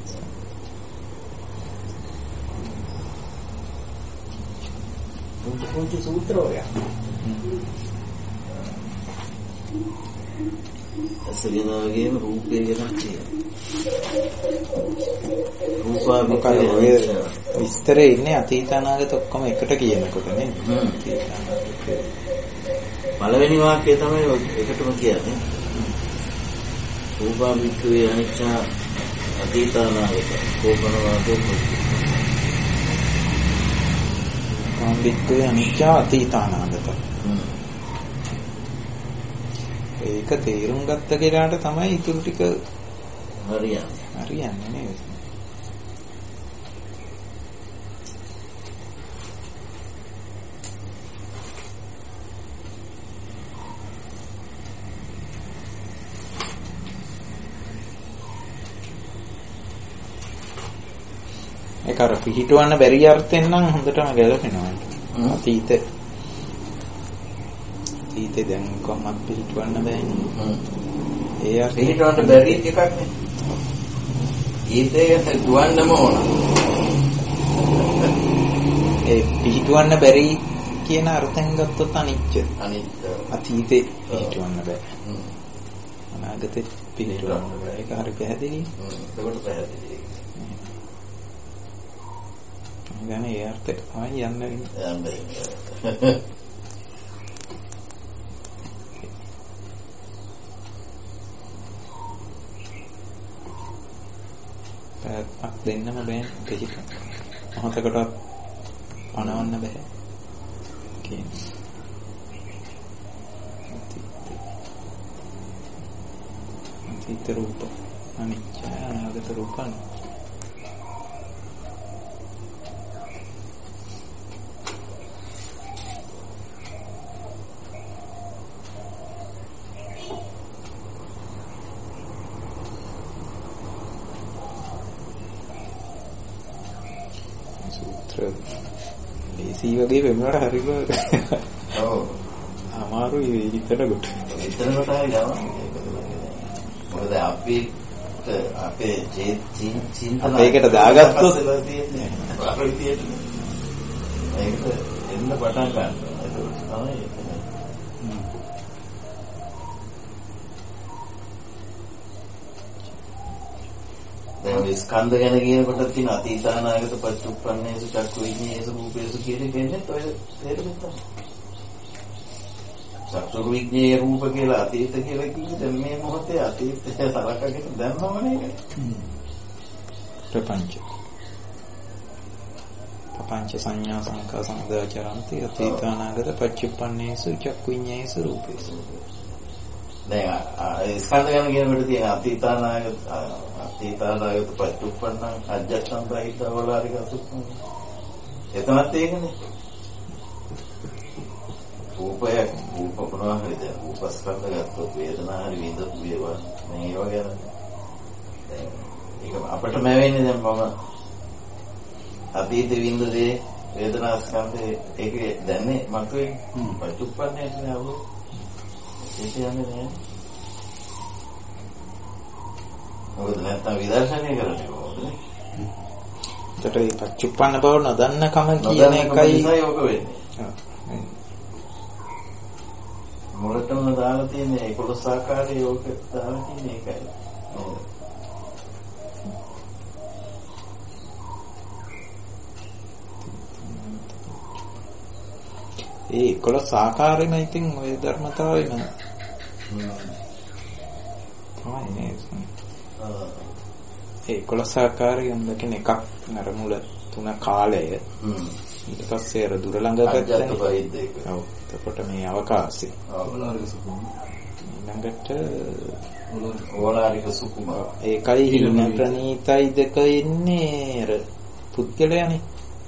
A: පුංචි සූත්‍ර වගේ. අසලිනාගේම රූපේ ගැන තියෙනවා.
B: විස්තරේ ඉන්නේ අතීත අනාගත ඔක්කොම එකට කියනකොට නේ.
A: පළවෙනි වාක්‍යය තමයි එකටම කියන්නේ. රූපා වික්‍රේ අනිච්චා අතීත අනාගත කෝපනවාදෝ
B: කාම්බික්කේ අනිච්චා අතීත අනාගත. ඒක තේරුම් ගත්ත කෙනාට තමයි ඊටු ටික
A: හරියන්නේ
B: නේද? ඒක අර පිහිටවන්න බැරි අර්ථයෙන් නම් හොඳටම ගැලපෙනවා. අතීතේ දැන් කොහොමද පිහිටවන්න බෑනේ. ඒ අර්ථය
A: පිහිටවන්න බැරි එකක් නේ. ඊතේ දුවන්නම ඕන.
B: ඒ පිහිටවන්න බැරි කියන අර්ථයෙන් ගත්තොත් අනිත්‍ය. අතීතේ පිහිටවන්න බෑ. අනාගතේ පිහිටවන්න බෑ. ඒක හරි පැහැදිලි.
A: ඒකට පැහැදිලි.
B: දැන් ඒ අර්ථයට තමයි යන්නේ. පැයක් දෙන්නම බෑ පිහිට. මොහොතකටවත් පණවන්න බෑ. කියන්නේ. අතීත රූප අනිත්‍ය අනාගත රූප අනිත්‍ය. ලේසි වගේ වෙනවට හරිම
A: ඔව්
B: අමාරුයි හිතට කොට.
A: හිතට කොට මොකද අපේ චින්තන
B: ඒකට දාගත්තොත්
A: ඒකට එන්න පටන් ගන්නවා. ඒක තමයි දැන් ස්කන්ධ ගැන කියනකොට තියෙන අතීතානාගත පච්චුප්පන්නේසු චක්කු විඤ්ඤාණේසු රූපේසු කියන දෙන්නේ ඔය තේරුම් ගන්න. චක්කු විඤ්ඤාණේ රූප කියලා අතීත කියලා කියන්නේ මේ මොහොතේ අතීතය සලකගෙන දැම්මමනේ ඒක. ප්‍රපංච සංඥා සංඛා සමුදයචරಂತಿ අතීතානාගත පච්චුප්පන්නේසු චක්කු විඤ්ඤාණේසු රූපේසු. දැන් ස්කන්ධ ගැන කියනකොට තියෙන අතීතානාගත පච්චුප්පන්න අජ්ජත්තම් බහිද්ද වලාරික සුඛ. එතනත් ඒකනේ. රූප පුරා හරිද රූපස්කන්ධ ගත්තොත් වේදනා හරි විඳපු ඒවා මේවා ගැන දැන් ඒක අපිට මැවෙන්නේ දැන් මම අතීත විඳදී වේදනා ස්කන්ධේ ඒකේ දැන්නේ මතුවේ පච්චුප්පන්නේ නේද ඒක යන්නේ නෑ. මොකද නැත්තම් විදර්ශනය කරන්නේ කොහොමද?
B: ඒතර මේ පච්චුප්පන්න බව නොදන්න කම කියන එකයි
A: යෝග වෙන්නේ. මොකටම දාලා තියෙන්නේ 11 ආකාරයේ යෝග දාලා තියෙන්නේ ඒකයි.
B: ඒ 11 ආකාරෙම ඉතින් ওই ධර්මතාවෙම තමයි නේද? ඒ 11 ආකාරයෙන් දකින එකක් අර මුල තුන කාලය ඊට පස්සේ අර දුර ළඟ පැත්තේ ඔව් එතකොට මේ අවකාශය ළඟට
A: ඕලාරික සුකුම
B: ඒකයි හිණ ප්‍රණීතයි දෙක ඉන්නේ අර පුද්ගලයානේ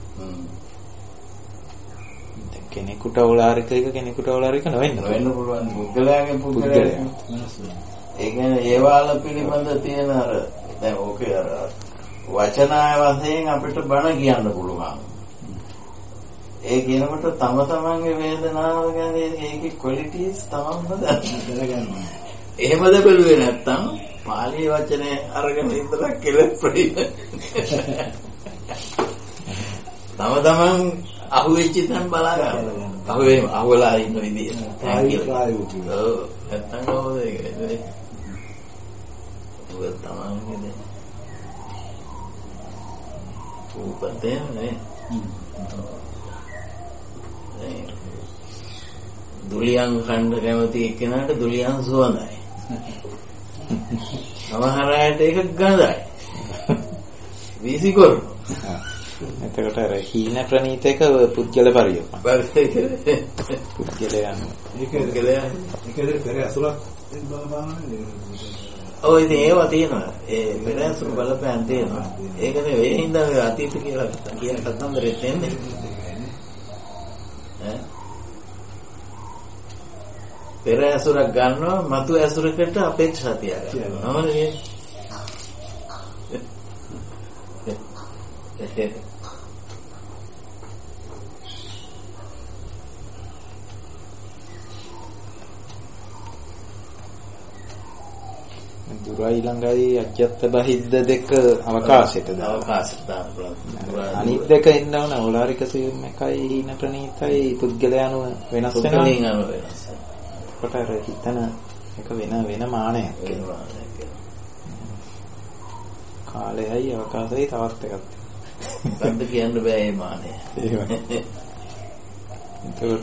B: කෙනෙකුට ඕලාරික එක කෙනෙකුට ඕලාරික නොවෙන්න
A: පුළුවන් පුද්ගලයාගේ පුද්ගලයා ඒ කියන්නේ ඒවාල පිළිබඳ තියෙන අර දැන් ඕකේ අර වචනාය වශයෙන් අපිට බණ කියන්න පුළුවන්. ඒ කියනකොට තම තමන්ගේ වේදනාව ගැන ඒකේ ක්වොලිටිස් තමන්ම දැනගන්නවා. එහෙමද බැලුවේ නැත්තම් පාලි වචනේ අරගෙන ඉඳලා කෙලෙස් ප්‍රතිප. තම තමන් අහුවෙච්ච තැන් බලා ගන්න. අහුවලා ඉන්න විදිය.
C: ප්‍රායෝගිකව.
A: ඔව් නැත්තම් කොහොමද ඒක? තමන්ගේ රූපතේ නේ දුලියන් කණ්ඩ කැමති එක්කෙනාට දුලියන් සුවඳයි. සමහර අයට ඒක ගඳයි. වීසිකොරු.
B: එතකොට අර හීන ප්‍රණීතක පුද්ගල පරියෝපන. පුද්ගලයන්
C: ඒකද පෙර අසුරක් බලපාන්නේ.
A: ඔව් ඉතින් ඒවා තියෙනවා. ඒ වෙනස් බලපෑම් තියෙනවා. ඒකනේ ඒ හින්දා අතීත කියලා කියන කතන්දරෙත් එන්නේ. පෙර ඇසුරක් ගන්නවා මතු ඇසුරකට අපේක්ෂා තියාගන්නවා.
B: දුරයි ළඟයි අජ්‍යත්ත බහිද්ද දෙක අවකාශයට අනිත් දෙක එන්න ඕන ඕලාරික සියුම් එකයි හීන ප්‍රණීතයි පුද්ගලයන්ව වෙනස් වෙනවා. කොට අර හිතන එක වෙන මානයක් වෙනවා. කාලයයි අවකාශයයි තවත් එකක්.
A: බද්ද කියන්න බෑ මේ මානය.
B: එතකොට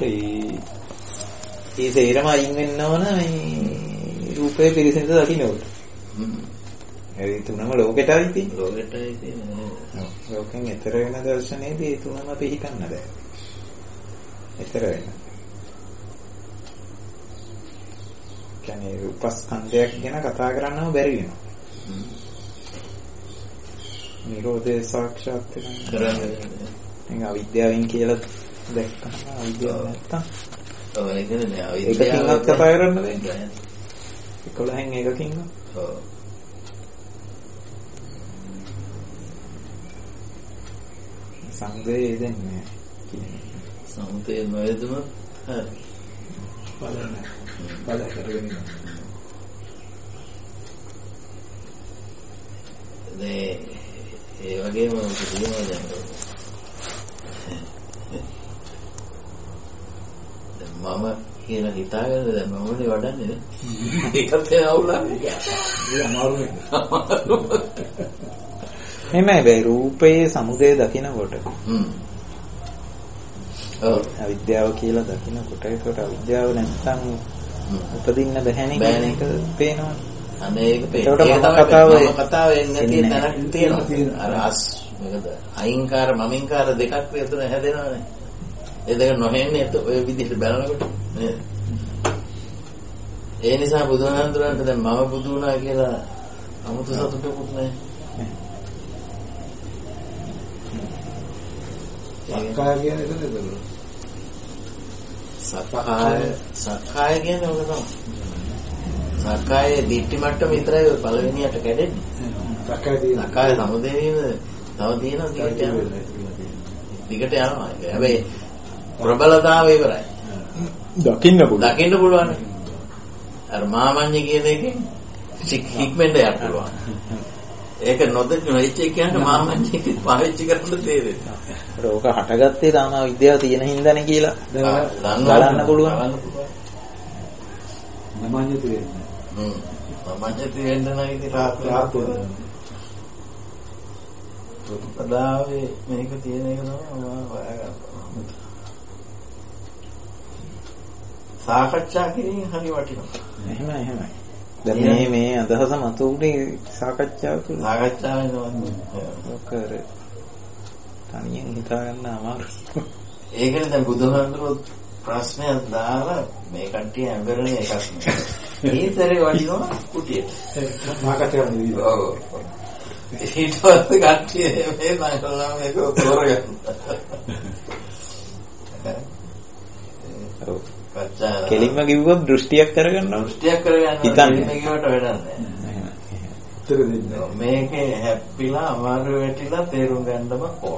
B: ඒ සේරම අයින් වෙන්න ඕන මේ රූපේ පිරිසිදු දකින්නකොට. ඒ තුනම ලෝකෙටයි තියෙන්නේ.
A: ලෝකෙටයි තියෙන්නේ.
B: ලෝකෙන් ඈතර වෙන දර්ශනයේදී ඒ තුනම පිළිගන්න බෑ. ඈතර වෙන. කියන්නේ රූපස්කන්ධයක් ගැන කතා කරන්නම බැරි වෙනවා. නිරෝධය සාක්ෂාත් කරගන්න. ඒක අවිද්‍යාවෙන් කියලා දැක්කම අවිද්‍යාව නැත්තම්.
A: ඔව් ඒක නේ අවිද්‍යාව.
B: ඒකකින්වත් කතා කරන්න බෑ. 11න් එකකින්.
A: ඔව්.
B: සංදේ දෙන්නේ.
A: සංදේ නොයදුනොත් හරි.
C: බල කරගෙන
A: ඒ වගේම කියනවා දැන් මම කියලා හිතාගෙන දැන් මමනේ වඩන්නේ නේ. ඒකත් අවුලන්නේ.
C: ඒ අමාරුනේ.
B: එමේ රූපයේ සමුදය දකිනකොට අවිද්‍යාව කියලා දකිනකොට ඒකට අවිද්‍යාව නැත්තම් උපදින්න බැහැනේ කියන එක පේනවා.
A: අනේ ඒක පේනවා. කතාව එන්නේ නැති තැනක් තියෙනවා. අර මොකද අයින්කාර මමින්කාර දෙකක් විතර හැදෙනවානේ. ඒ දෙක නොහෙන්නේ ඔය විදිහට බලනකොට නේද? ඒ නිසා බුදුහාමුදුරන්ට දැන් මම බුදු වුණා කියලා 아무තු සතුටකුත් නැහැ.
C: සක්කාය කියන්නේ එතනද?
A: සක්කාය කියන්නේ ඔක තමයි. සක්කායේ දිට්ඨි මට්ටම විතරයි පළවෙනියට කැඩෙන්නේ. සක්කාය සමුදේවීම තව තියෙනවා දිගට යනවා. හැබැයි ප්‍රබලතාවය ඉවරයි.
B: දකින්න
A: පුළුවන්. අර මාමඤ්ඤ කියන එකෙන් හික්මෙන්ද යන්න පුළුවන්. ඒක නොදකින්න වෙච්ච කියන්නේ මාමඤ්ඤ පාවිච්චි කරන්න තේරෙන්නේ.
B: ඒක හටගත්තේ තාම විද්‍යාව තියෙන හින්දානේ කියලා බලන්න පුළුවන්.
C: නමඤ්ඤති වෙන්නේ.
A: නමඤ්ඤති වෙන්න නම් ඉතින් රාත්‍රිය ප්‍රතිපදාවේ මේක තියෙන එක තමයි මම හොයාගත්තා. සාකච්ඡා කිරීම හරි වටිනවා.
B: එහෙමයි. දැන් මේ අදහස මතුනේ සාකච්ඡාව තුළ.
A: සාකච්ඡාවෙන් තමයි.
B: ඔකර තනියෙන් හිතා ගන්න අමාරුයි.
A: ඒකනේ දැන් බුදුහාමුදුරුවෝ ප්‍රශ්නයක් දාලා මේ කට්ටිය ඇඹරෙන එකක් නේ. ඒතරේ වටිනවා කුටියට.
C: මාකටේ වුණේ.
A: ඔව්. ඊට පස්සේ කට්ටිය මේ නයිටලා මේක තෝරගන්න.
B: ඔව්. කෙලින්ම කිව්වොත් දෘෂ්ටියක් කරගන්නවා.
A: දෘෂ්ටියක් කරගන්නවා.
B: හිතන්නේ.
A: මේකට වැඩක් නැහැ. මේකේ හැප්පිලා අමාරු වෙටිලා තේරුම් ගන්නම ඕන.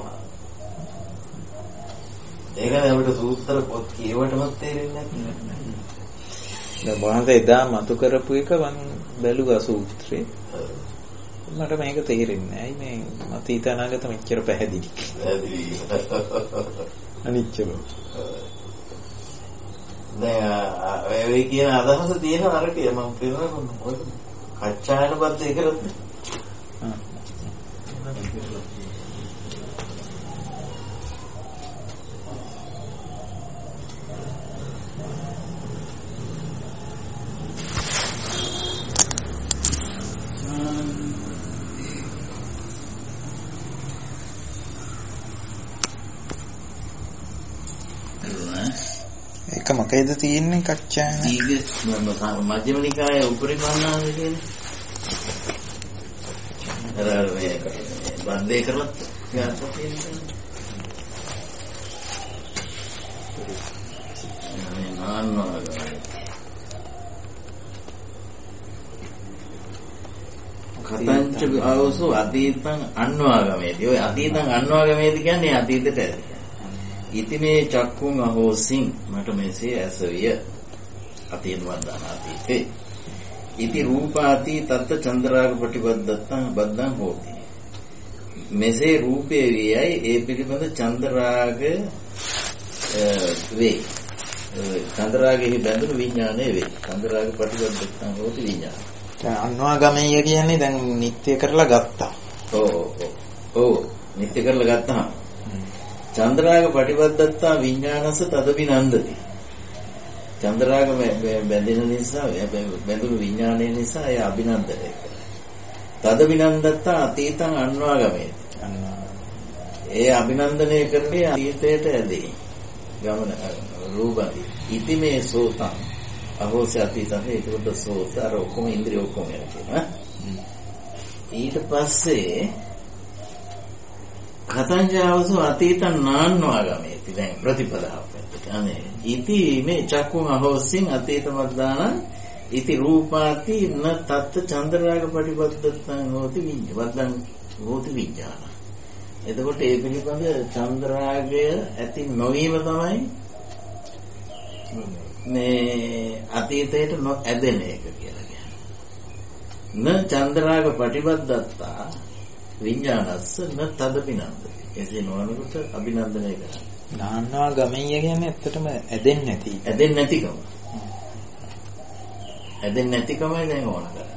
A: ඒකනේ අපිට සූත්‍ර පොත් කියවටම තේරෙන්නේ නැහැ.
B: දැන් වහන්සේ එදා මතු කරපු එක මම බැලුවා සූත්‍රේ. මට මේක තේරෙන්නේ නැහැ. මේ අතීත අනාගත මෙච්චර පැහැදිලි. අනිච්ච බව.
A: දැන් ඒ කියන අදහස තියෙන අරකේ මම කියනවා කච්චායනපත් ඒ කරත්
B: ඒක මොකේද තියෙන්නේ කච්චායන?
A: දීර්ඝ මධ්‍යම නිකායේ උපරිමන්නාවේ කියන්නේ. අර මේක බන්දේ කරලා ගන්න තියෙනවා. කතංච ආවසු අතීතං අන්වාගමේති. ඔය අතීතං අන්වාගමේති කියන්නේ අතීතයට ඇති. ඉතිමේ චක්කුං අහෝසින් මට මෙසේ ඇසවිය. අතීත වන්දන අතීතේ. ඉති රූපාති තත්ත චන්ද්‍රාග ප්‍රතිපදත්තං බද්දං හෝති. මෙසේ රූපේ වියයි ඒ පිළිබඳ චන්ද්‍රාග වේ. චන්ද්‍රාගෙහි බැඳුණු විඥානයේ වේ. චන්ද්‍රාග ප්‍රතිපදත්තං හෝති විඥාන.
B: අන්වාගමය කියන්නේ දැන් නිත්‍ය කරලා ගත්තා.
A: ඔව් නිත්‍ය කරලා ගත්තා. චන්ද්‍රාග ප්‍රතිපදත්තා විඥානස තදබිනන්දති. චන්ද්‍රාග බැඳෙන නිසා බැඳුණු විඥානය නිසා එය අභිනන්දනය කරනවා. තදබිනන්දත්තා අතීතං අන්වාගමේ. ඒ අභිනන්දනය කරන්නේ අතීතයට ඇදී. ගමන රූපයි. ඉතිමේ සෝතං අහෝසි අතීතං ඒකට සෝත අර ඔක්කොම ඉන්ද්‍රිය ඔක්කොම යනවා. ඊට පස්සේ කතංජාවසු අතීතං නාන්වාගමේති. දැන් ප්‍රතිපදාව පැත්තට. අනේ ඉති මේ චක්කුං අහෝසින් අතීත මද්දාන ඉති රූපාති න තත්ත චන්ද්‍රාග පටිපද්දත්තං හෝති වද්දං හෝති විඥාන. එතකොට ඒ පිළිබඳ චන්ද්‍රාගය ඇති නොවීම තමයි මේ අතීතයට නොඇදෙන එක කියලා කියන්නේ. න චන්ද්‍රාග පටිපද්දත්තා විඥානස්ස න තදබිනන්දති. එසේ නොවනකොට අභිනන්දනය කරනවා.
B: නාන්වා ගමෙය කියන්නේ ඇත්තටම ඇදෙන්නේ නැති.
A: ඇදෙන්නේ නැතිකම. ඇදෙන්නේ නැතිකමයි දැන් ඕන කරන්නේ.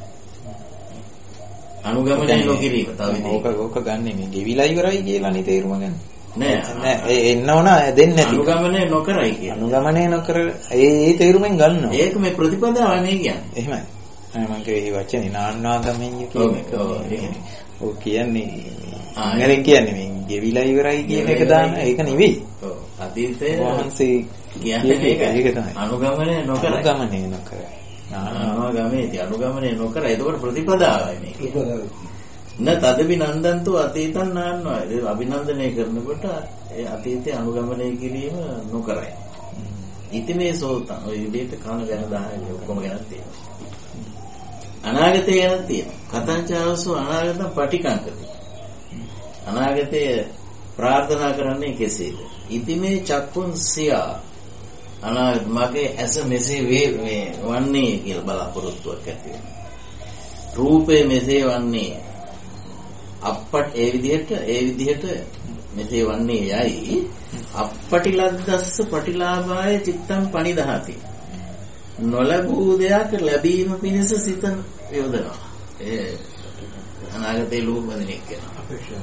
A: අනුගමනය නොකිරීම තව විදිහකට.
B: ඕක ගන්නෙ මේ ගෙවිලා ඉවරයි කියලා නේ තේරුම ගන්න.
A: නෑ
B: එන්න ඕන ඇදෙන්නේ නැති.
A: අනුගමනය නොකරයි කියන.
B: අනුගමනය නොකර ඒ තේරුමෙන් ගන්නවා.
A: ඒක මේ ප්‍රතිපදාව නේ කියන්නේ.
B: එහෙමයි. මම කියේ මේ වචනේ නාන්වා ගමෙය කියන්නේ. ඔව් කියන්නේ ඉංග්‍රීසියෙන් කියන්නේ මේ ගෙවිලා ඉවරයි කියන එක දාන්න ඒක නෙවෙයි.
A: ඔව් අතීතයේ
B: වහන්සේ
A: කියන්නේ ඒක තමයි. අනුගමනය නොකර.
B: අනුගමනය නොකර.
A: අනුගමනයේදී අනුගමනය නොකර. එතකොට ප්‍රතිපදාවයි මේක. න තදබි නන්දන්තු අතීතං නාන්නවා. ඒ අභිනන්දනය කරනකොට ඒ අතීතයේ අනුගමනය කිරීම නොකරයි. ඉතිමේ සෝතං ඔය විදිහට කන ගැන දාන්නේ ඔක්කොම ගැන තියෙනවා. අනාගතය ගැන තියෙනවා. කතංචාවසු අනාගතං පටිකංකති. අනාගතය ප්‍රාර්ථනා කරන්නේ කෙසේද? ඉතිමේ චක්කුන් සියා අනාගත මගේ ඇස මෙසේ වන්නේ කියලා බලාපොරොත්තුවක් ඇති වෙනවා. රූපේ මෙසේ වන්නේ අපට ඒ විදිහට මෙසේ වන්නේ යයි අපටිලද්දස්ස පටිලාභාය චිත්තං පනිදහති. නොලැබූ දෙයක් ලැබීම පිණිස සිත යොදනවා. ඒ අනාගතේ ලෝභමදිනෙක් කියනවා.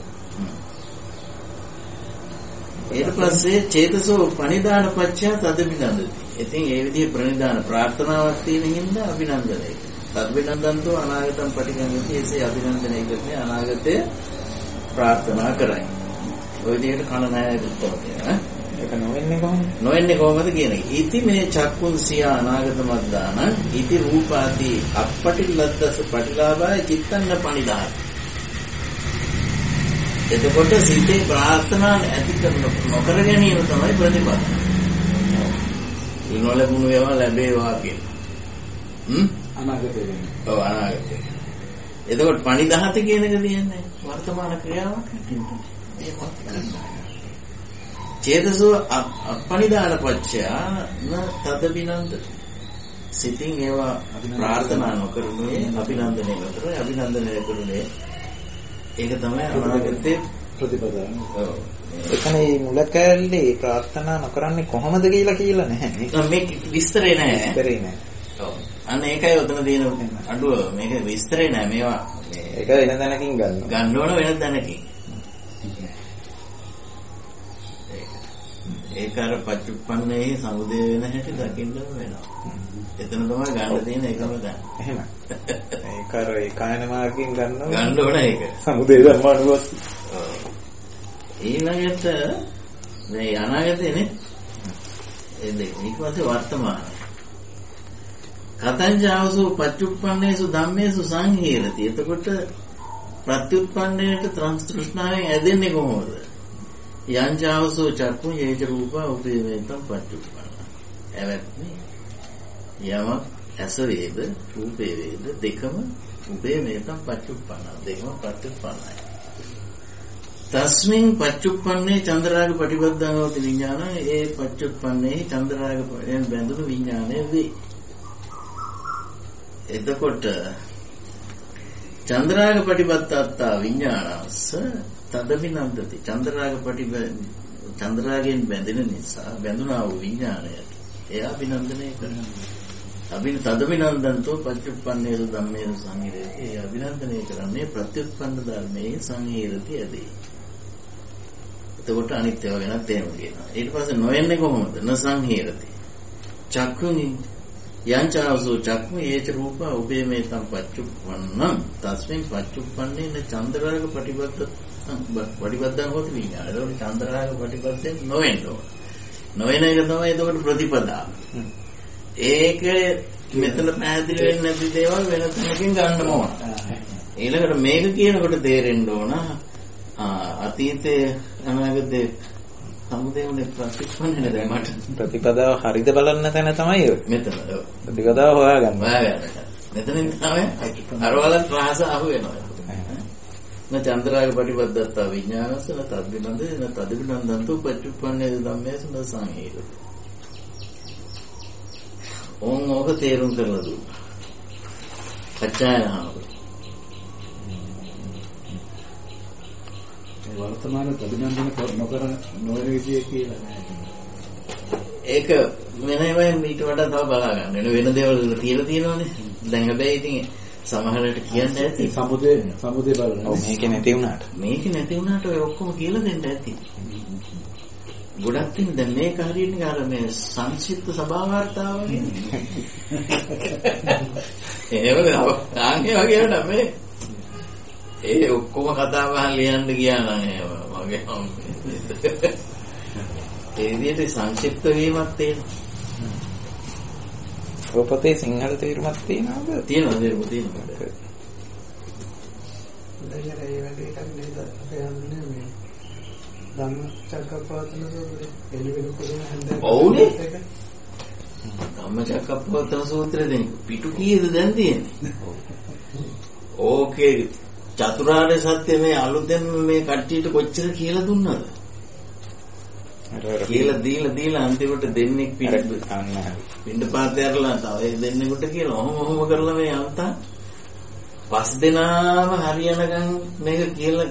A: ඊට පස්සේ චේතසෝ පනිදාන පච්චය තදබිනන්දති. ඉතින් ඒ විදිහේ ප්‍රනිදාන ප්‍රාර්ථනාවක් තියෙන හින්දා අභිනන්දනය. තදබිනන්දන්තෝ අනාගතං පටිගංගති. එසේ අභිනන්දනය කරන්නේ අනාගතය ප්‍රාර්ථනා කරයි. ඔය විදිහට කන නැහැ දුක්ඛ
B: ඒක නොවෙන්නේ කොහොමද?
A: නොවෙන්නේ කොහොමද කියන එක. ඉති මේ චක්කුන් සියා අනාගත මද්දාන ඉති රූපාති අපටිලද්දස පටිලාභාය චිත්තන්න පනිදාන. එතකොට සිතේ ප්‍රාර්ථනා ඇති නොකර ගැනීම තමයි ප්‍රතිපදාව. නොලැබුණු ඒවා ලැබේවා කියන. අනාගතේ. ඔව් අනාගතේ. එතකොට පනිදාහත කියන එක තියෙන්නේ වර්තමාන ක්‍රියාවක් නෙවෙයි. චේතසෝ අපනිදාන පච්චය න තදබිනන්ද. සිතින් ඒවා ප්‍රාර්ථනා නොකරන්නේ අභිනන්දනය කරේ අභිනන්දනය කරන්නේ ඒක තමයි අනාගතේ ප්‍රතිපදාව. ඔව්.
B: එතනයි මුල කැලේ ප්‍රාර්ථනා නොකරන්නේ කොහොමද කියලා නැහැ.
A: මේක විස්තරේ නැහැ.
B: විස්තරේ නැහැ.
A: ඔව්. අන්න ඒකයි උතන තියෙන අඩුව. මේක විස්තරේ නැහැ. මේවා
B: ඒක වෙන දැනකින් ගන්නවා.
A: ගන්න ඕන වෙන දැනකින්. ඒක අර පච්චුප්පන්නේ සමුදේ වෙන හැටි දකින්න වෙනවා. එතන තමයි ගන්න තියෙන එකම දැන.
B: එහෙමයි. ඒක අර ඒකායන මාර්ගයෙන් ගන්නවා.
A: ගන්න ඕන ඒක.
B: සමුදේ ධර්මානුවස්.
A: ඊළඟට මේ අනාගතේනේ ඊට පස්සේ වර්තමාන. කතංජාවසු පච්චුප්පන්නේසු ධම්මේසු සංහීරති. එතකොට ප්‍රත්‍යুৎපන්නයට තෘෂ්ණාවෙන් ඇදෙන්නේ කොහොමද? යංජාවසු චක්කු යේජ රූපා උපේමෙතං පච්චුප්පන්න. එවත්නි යම ඇස වේද රූපේ වේද දෙකම උබේ මේතම් පච්චුප්පන්න දෙකම පච්චුප්පන්නයි. තස්මින් පච්චුප්පන්නේ චන්ද්‍රාග පටිබද්ධං හෝති විඥාන ඒ පච්චුප්පන්නේ චන්ද්‍රාග බැඳුණු විඥානය වේ. එතකොට චන්ද්‍රාග පටිබද්ධත්තා විඥානස්ස තදවිනන්දති චන්ද්‍රාගයෙන් බැඳෙන නිසා බැඳුනා වූ විඥානය එයා අභිනන්දනය කරනවා. තදවිනන්දන්තෝ පච්චුප්පන්නේසු ධම්මේසු සංහිරති. ඒ අභිනන්දනය කරන්නේ ප්‍රත්‍යুৎපන්න ධර්මයේ සංහිරති ඇදී. එතකොට අනිත් ඒවා ගැනත් එහෙම කියනවා. ඊට පස්සේ නොයන්නේ කොහොමද? නසංහිරති. චක්ඛුනි යංචාවසෝ චක්ඛු ඒච රූප උබේ මේතම් පච්චුප්පන්නං තස්මින් පච්චුප්පන්නේන චන්ද්‍රාග පටිබද්ධං හොති විඥාන. ඒකට චන්ද්‍රාග පටිබද්ධෙන් නොවෙන්න ඕන. නොවන එක තමයි එතකොට ප්‍රතිපදාව. ඒක මෙතන පැහැදිලි වෙන්නේ නැති දේවල් වෙන තැනකින් ගන්න ඕන. ඊළඟට මේක කියනකොට තේරෙන්න ඕන අතීතයේ අනාගතයේ සමුදේවනේ ප්‍රතිපන්නේ නැහැ මට. ප්‍රතිපදාව හරිද බලන්න තැන තමයි ඔය. මෙතන. ප්‍රතිපදාව හොයාගන්න. මෙතනින් තමයි අරවලත් රහස අහු වෙනවා. න චන්ද්‍රාග පටිපද්දත්තා විඥානසන තද්විනන්දේ න තද්විනන්දන්තු පච්චුප්පන්නේ ධම්මේසු න සංහේතු. ඕක තේරුම් කරලා දුන්නා. පච්චායනහම.
C: ඒ වර්තමාන තදිනන්දන නොකර නොවන විදිය කියලා නෑ.
A: ඒක වෙනම ඊට වඩා තව බලා ගන්න වෙන දේවල් තියලා තියෙනවානේ. දැන් හැබැයි ඉතින් සමහරවිට කියන්නේ ඇති
C: සමුදේ බලන්න.
B: ඔව් මේක නැති වුණාට
A: ඔය ඔක්කොම කියලා දෙන්න ඇති. ගොඩක් තියෙන දැන් මේක හරියට නිකන් අර මේ සංක්ෂිප්ත සභාවාර්තාව වගේ. ඒක ආන්නේ වගේ නෑ ඒ ඔක්කොම කතා බහ ලියන්න ගියා නම් එහෙම මගේ ඒ විදිහට සංක්ෂිප්ත වීමක් තියෙනවා.
B: ඔපතේ සිංහල තේරුමක් තියෙනවද?
A: තියෙනවා.
D: දැන් ඒ වගේ එකක් නේද අපේ අන්නේ මේ ධම්මචක්කප්පවත්තන සූත්‍රය එළිවෙන පුදුම හන්දේ.
A: ඔව්නේ. ධම්මචක්කප්පවත්තන සූත්‍රයෙන් පිටු කීයද දැන් තියෙන්නේ? ඕකේ චතුරාර්ය සත්‍ය මේ අලුතෙන් මේ කට්ටියට කොච්චර කියලා දුන්නද? කියලා දීලා අන්තිමට දෙන්නෙක් පින්න පාතයරලා තව දෙන්නෙකුට කියලා ඔහොම කරලා මේ යන්තා පස් දෙනාම හරියනකම් මේක කියලා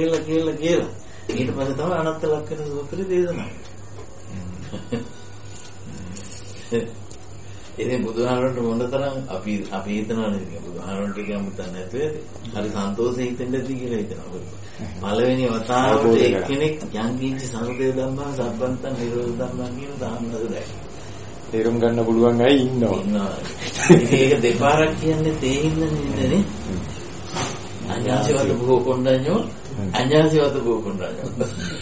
A: ඊට පස්සේ තමයි අනත්ත ලක්ෂණ සූත්‍රය දේශනා. ඉතින් බුදුහාමරට මොනතරම් අපි හිතනවානේ බුදුහාමරට කියමු තන නැතුවේද? හරි සන්තෝෂෙ හිතෙන්න ඇති කියලා හිතනවා. පළවෙනි වතාවට එක්කෙනෙක් යංගීච සමුදය ධම්මා සම්බන්තං නිරෝධ ධම්මා කියන දාන්නද දැක්ක.
B: තේරුම් ගන්න පුළුවන් අය ඉන්නවා.
A: ඒක දෙපාරක් කියන්නේ තේින්න නේදනේ? අඤ්ඤාසවත බොහෝ කොණ්ඩඤ්ඤෝ අඤ්ඤාසවත බොහෝ කොණ්ඩඤ්ඤෝ.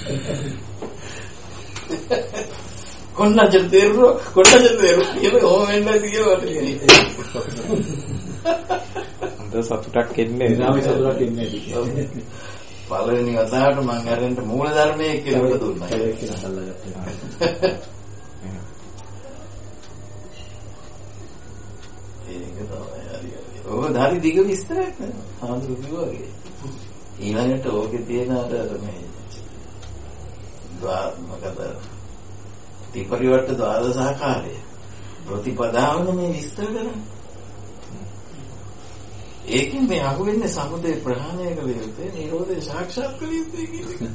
A: කොණ්ඩඤ්ඤ තේරුණා ඒක ඕවෙන්න කියලා කියන්නේ.
B: අන්ත සතුටක් එන්නේ
C: නාමයේ සතුටක් එන්නේ
A: පළවෙනි වතාවට මම අරන්ට මූල ධර්මයේ කියලා දුන්නා.
C: ඒක කියලා අල්ලගත්තා.
A: ඔය ධාරි දිග විස්තරයක් නේද? ආන්දරු කිව්වාගේ. ඊළඟට ඕකේ තියෙන අර මේ මොකද? ත්‍රිපරිවර්ත ද්වාදසාකාරය. ප්‍රතිපදාවන මේ විස්තර කරන්නේ. ඒකෙන් මේ අහුවෙන්නේ සමුදේ ප්‍රහාණය කළ යුත්තේ නිරෝධය සාක්ෂාත් කළ යුත්තේ කියන්නේ.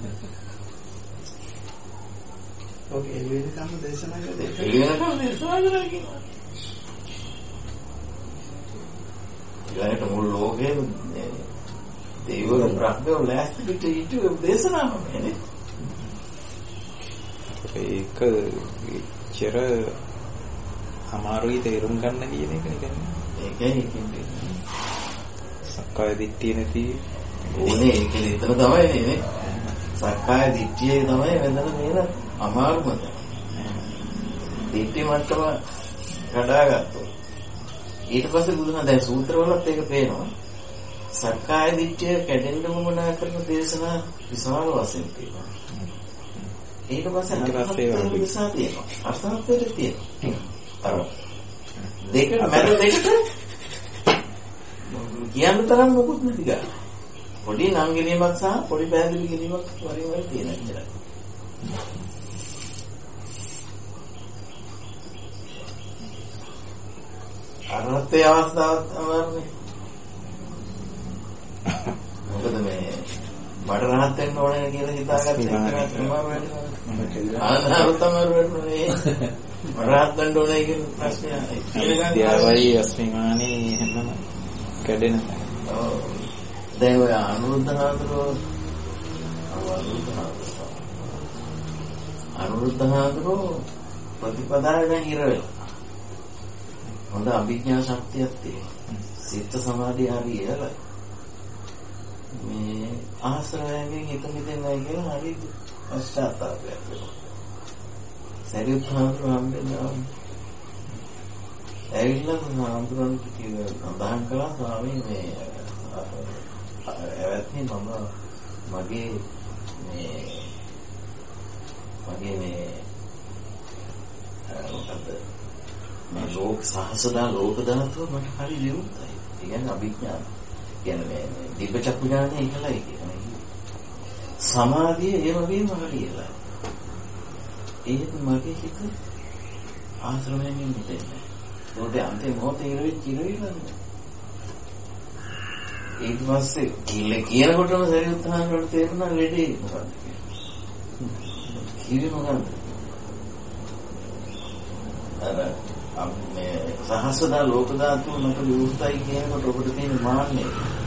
D: ඔක එළිවෙනකම් දේශනා කරලා
A: කියනවා. ඊළඟට මුළු ලෝකෙම දේවල් බ්‍රහ්මෝ ලෑස්ති පිට ඊට දේශනා කරන්නේ.
B: ඒක චර අමාරුයි තේරුම් ගන්න කියන එක නේ.
A: ඒකයි කියන්නේ.
B: සක්කාය දිට්ඨිය නැති
A: ඕනේ ඒක විතර තමයි නේ. සක්කාය දිට්ඨිය තමයි වෙනද නේද අමාරුම දේ. දිට්ඨි මට්ටම කඩාගත්තොත් ඊට පස්සේ බුදුහාම දැන් සූත්‍රවලත් ඒක පේනවා. සක්කාය දිට්ඨිය කැඩෙන්න උවමනා කරන දේශනා විශාල වශයෙන් තියෙනවා. ඊට පස්සේ අර්ථවත් විසා තියෙනවා. අර්ථවත් තියෙනවා. දෙක මැද දෙකට කියන්න තරම් මොකුත් නැති ගන්න. පොඩි නම් ගැනීමක් සහ පොඩි පැහැදිලි කිරීමක් වරින් වර තියෙන ඉච්චරයි. අරහත්ත්වයේ අවස්ථාවක් තමයි. මොකද මේ මට රහත් වෙන්න ඕනේ කියලා හිතාගත්ත එක තමයි ආනහර තමයි වෙන්නේ. රහත් වෙන්න ඕනේ කියන ප්‍රශ්නය.
B: ද්‍යාවයි අස්මිමානේ හැමම කැඩෙන.
A: ඔව්. දැන් ඔය අනුරුද්ධහාඳුරෝ ප්‍රතිපදාවේ දැන් ඉර වෙලා. හොඳ අභිඥා ශක්තියක් තියෙනවා. සිත සමාධිය හරියලා. මේ ආශ්‍රයයෙන් හිත මිදෙන්නයි කියලා හරි පශ්චාත්තාපයක් වෙනවා. සරියුත් හාමුදුරුවෝ හම්බෙන්නවා. ඇවිල්ලා හාමුදුරුවන්ට සඳහන් කළා ස්වාමීන් මේ ඇවැත්නි මම මගේ මොකද මේ ලෝක සහසදා ලෝක ධාතුව මට හරි විරුද්ධයි. ඒ කියන්නේ අභිඥා කියන්නේ මේ දිබ්බ චක්කු ඥානය ඉහළයි කියන්නේ. සමාධිය ඒ වගේම හරියලා. ඒත් මගේ හිත ආශ්‍රමයෙන් මිදෙන්නේ. මොකද අන්තිම මොහොතේ ඉරවිලා. ඊට පස්සේ කියනකොටම සරියුත් හාමුදුරුවෝ තේරුණා ලෙඩේ මොකක්ද කියලා. කිවි මොකක්ද? අර මේ සහස්‍රදා ලෝක ධාතුව මට විවෘතයි කියනකොට ඔබට තියෙන මාන්නේ.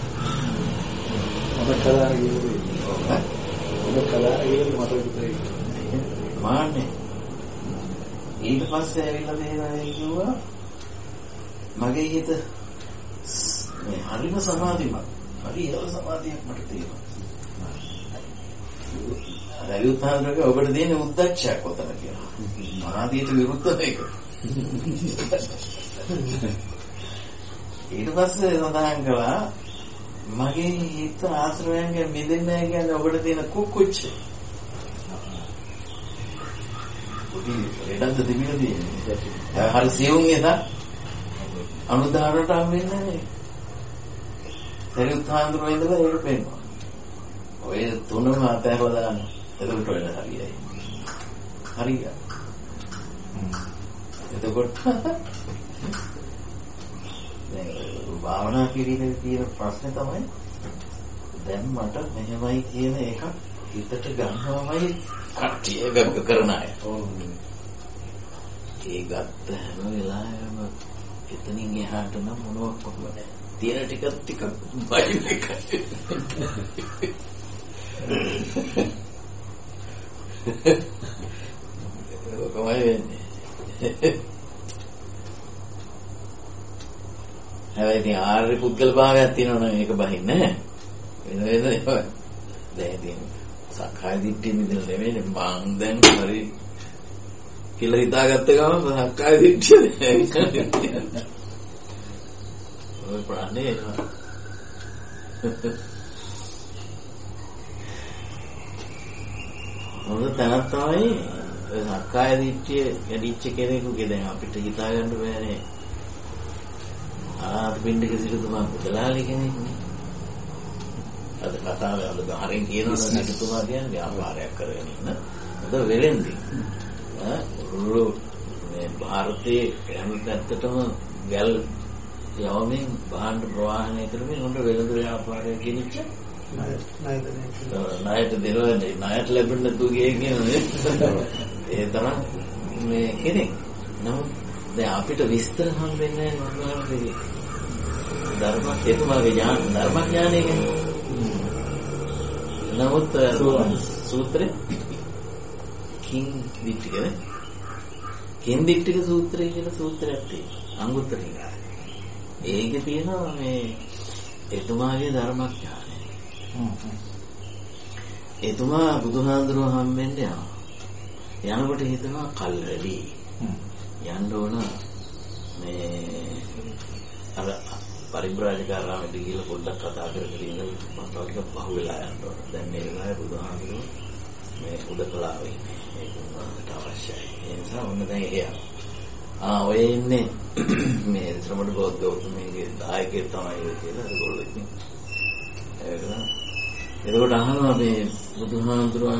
C: ඔබ කලාර කියන්නේ. ඔබ කලාර කියන්නේ මට විතරයි.
A: මාන්නේ. ඊට පස්සේ ඇවිල්ලා දෙනවා කිව්වා මගේ හිත මේ හරිම සමාධිමත්. හරි ඒව සමාධියක් මට තියෙනවා. සරියුත් හාමුදුරුවෝ ඔබට දෙන උද්දච්චයක් ඔතන කියලා. සමාධියට විරුද්ධ එක. ඊට පස්සේ සඳහන් කළා මගේ හිත ආශ්‍රවයෙන් මිදෙන්නේ නැහැ කියන්නේ ඔබට තියෙන කුකුච්ච. පොඩි ලෙඩක්ද දෙමිලා තියෙන්නේ. හරි සියුම් එක අනුදානට හම් වෙන්නේ නැහැ. සරියුත් හාමුදුරුවෝ ඉඳලා ඒක පෙන්නනවා. ඔය තුනම අතහැරලා දාන්න. එතකොට වෙන හරියයි. හරිය. එතකොට දැන් භාවනා කිරීමේ තියෙන ප්‍රශ්නේ තමයි දැන් මට මෙහෙමයි කියන එක හිතට ගන්නවමයි කට්ටිය ගඟ කරන අය. ඒ ගත්ත හැම වෙලාවෙම එතනින් එහාට නම් මොනවක් කොහොමද නැහැ. තියෙන ටිකක් බයින් එකයි. කොහොමද වෙන්නේ? හැබැයි ඉතින් ආර්ය පුද්ගල භාවයක් තියෙනවනේ මේක බහින්නේ නැහැ. වෙන ඒවා. දැන් ඉතින් සක්කාය දිට්ඨිය මිදෙන්න නෙමෙයි මං දැන් හරි කියලා හිතාගත්ත ගමන් සක්කාය දිට්ඨිය ඔය ප්‍රාණේ මොකද තනක් තමයි සක්කාය දිට්ඨිය යදිච්ච කෙනෙකුගේ දැන් අපිට හිතා ගන්න බෑනේ ආත්මින්දික සිටුතුමා පුදලාලි කෙනෙක් නේ අද කතාවේ අද හරින් කියනවා සිටුතුමා කියන්නේ ව්‍යාපාරයක් කරගෙන ඉන්න මොකද වෙලෙන්දි මේ ಭಾರತයේ හැම පැත්තටම ගල් යවමින් භාණ්ඩ ප්‍රවාහනය කරමින් හොඳ වෙළඳ ව්‍යාපාරය කිනිච්ච ණයට දෙනවනේ ණයට ලැබෙන්න තුගේ කියන්නේ ඒ තරම් මේ කෙනෙක් නමුත් දැන් අපිට විස්තර හම්බෙන්නේ නැහැ ධර්ම එතුමාගේ ධර්මඥානය ගැන නමුත් සූත්‍රේ කිං දිට්ඨික සූත්‍රය කියලා සූත්‍රයක් තියෙනවා අංගුත්තර නිකායේ. ඒකේ තියෙනවා මේ එතුමාගේ ධර්මඥානය. එතුමා බුදුහාඳුරුව හම්බෙන්න යනකොට හිතනවා කල් වැඩි. යන්න ඕන මේ අර පරිබ්‍රාජකාරාමෙට ගිහලා පොඩ්ඩක් කතා කරගෙන ඉන්න මම ටිකක් පහු වෙලා යන්න ඕන. දැන් මේ වෙලාවේ බුදුහාඳුරුව මේ උදකලාවේ ඉන්නේ. ඒක උන්වහන්සේට අවශ්‍යයි. ඒ නිසා ඔන්න දැන් එහෙම. ඔය ඉන්නේ මේ ශ්‍රමණ බෞද්ධ ගෞතමගේ දායකයෙක් තමයි කියලා ඒගොල්ලෝ ඉතින් එතකොට අහනවා මේ බුදුහාමුදුරන්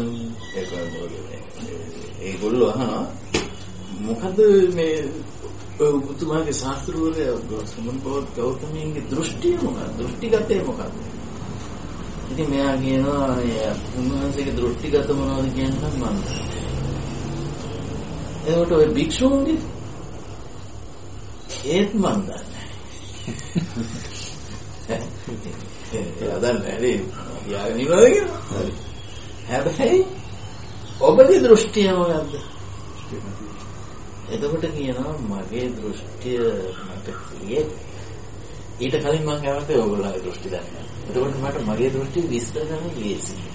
A: ඒගොල්ලෝ අහනවා මොකද මේ බුදුමාගේ ශාස්ත්‍රවලේ ශ්‍රමණ බෞද්ධ ගෞතමගේ දෘෂ්ටිය මොකක්ද දෘෂ්ටිගතේ මොකක්ද ඉතින් මෙයා කියනවා උන්වහන්සේගේ දෘෂ්ටිගත මොනවද කියනනම් මම ඒකට ඔය භික්ෂුන්ගේ ඒත් මන් දන්නේ එයා දන්නේ නේද යාගෙන ඉවරද කියලා හැබැයි ඔබගේ දෘෂ්ටිය මොකද්ද එතකොට කියනවා මගේ දෘෂ්ටිය මට ඊට කලින් මම කැමති ඔයගොල්ලෝගේ දෘෂ්ටි දන්නේ එතකොට මට මගේ දෘෂ්ටි විස්තර කරන්න ලේසියි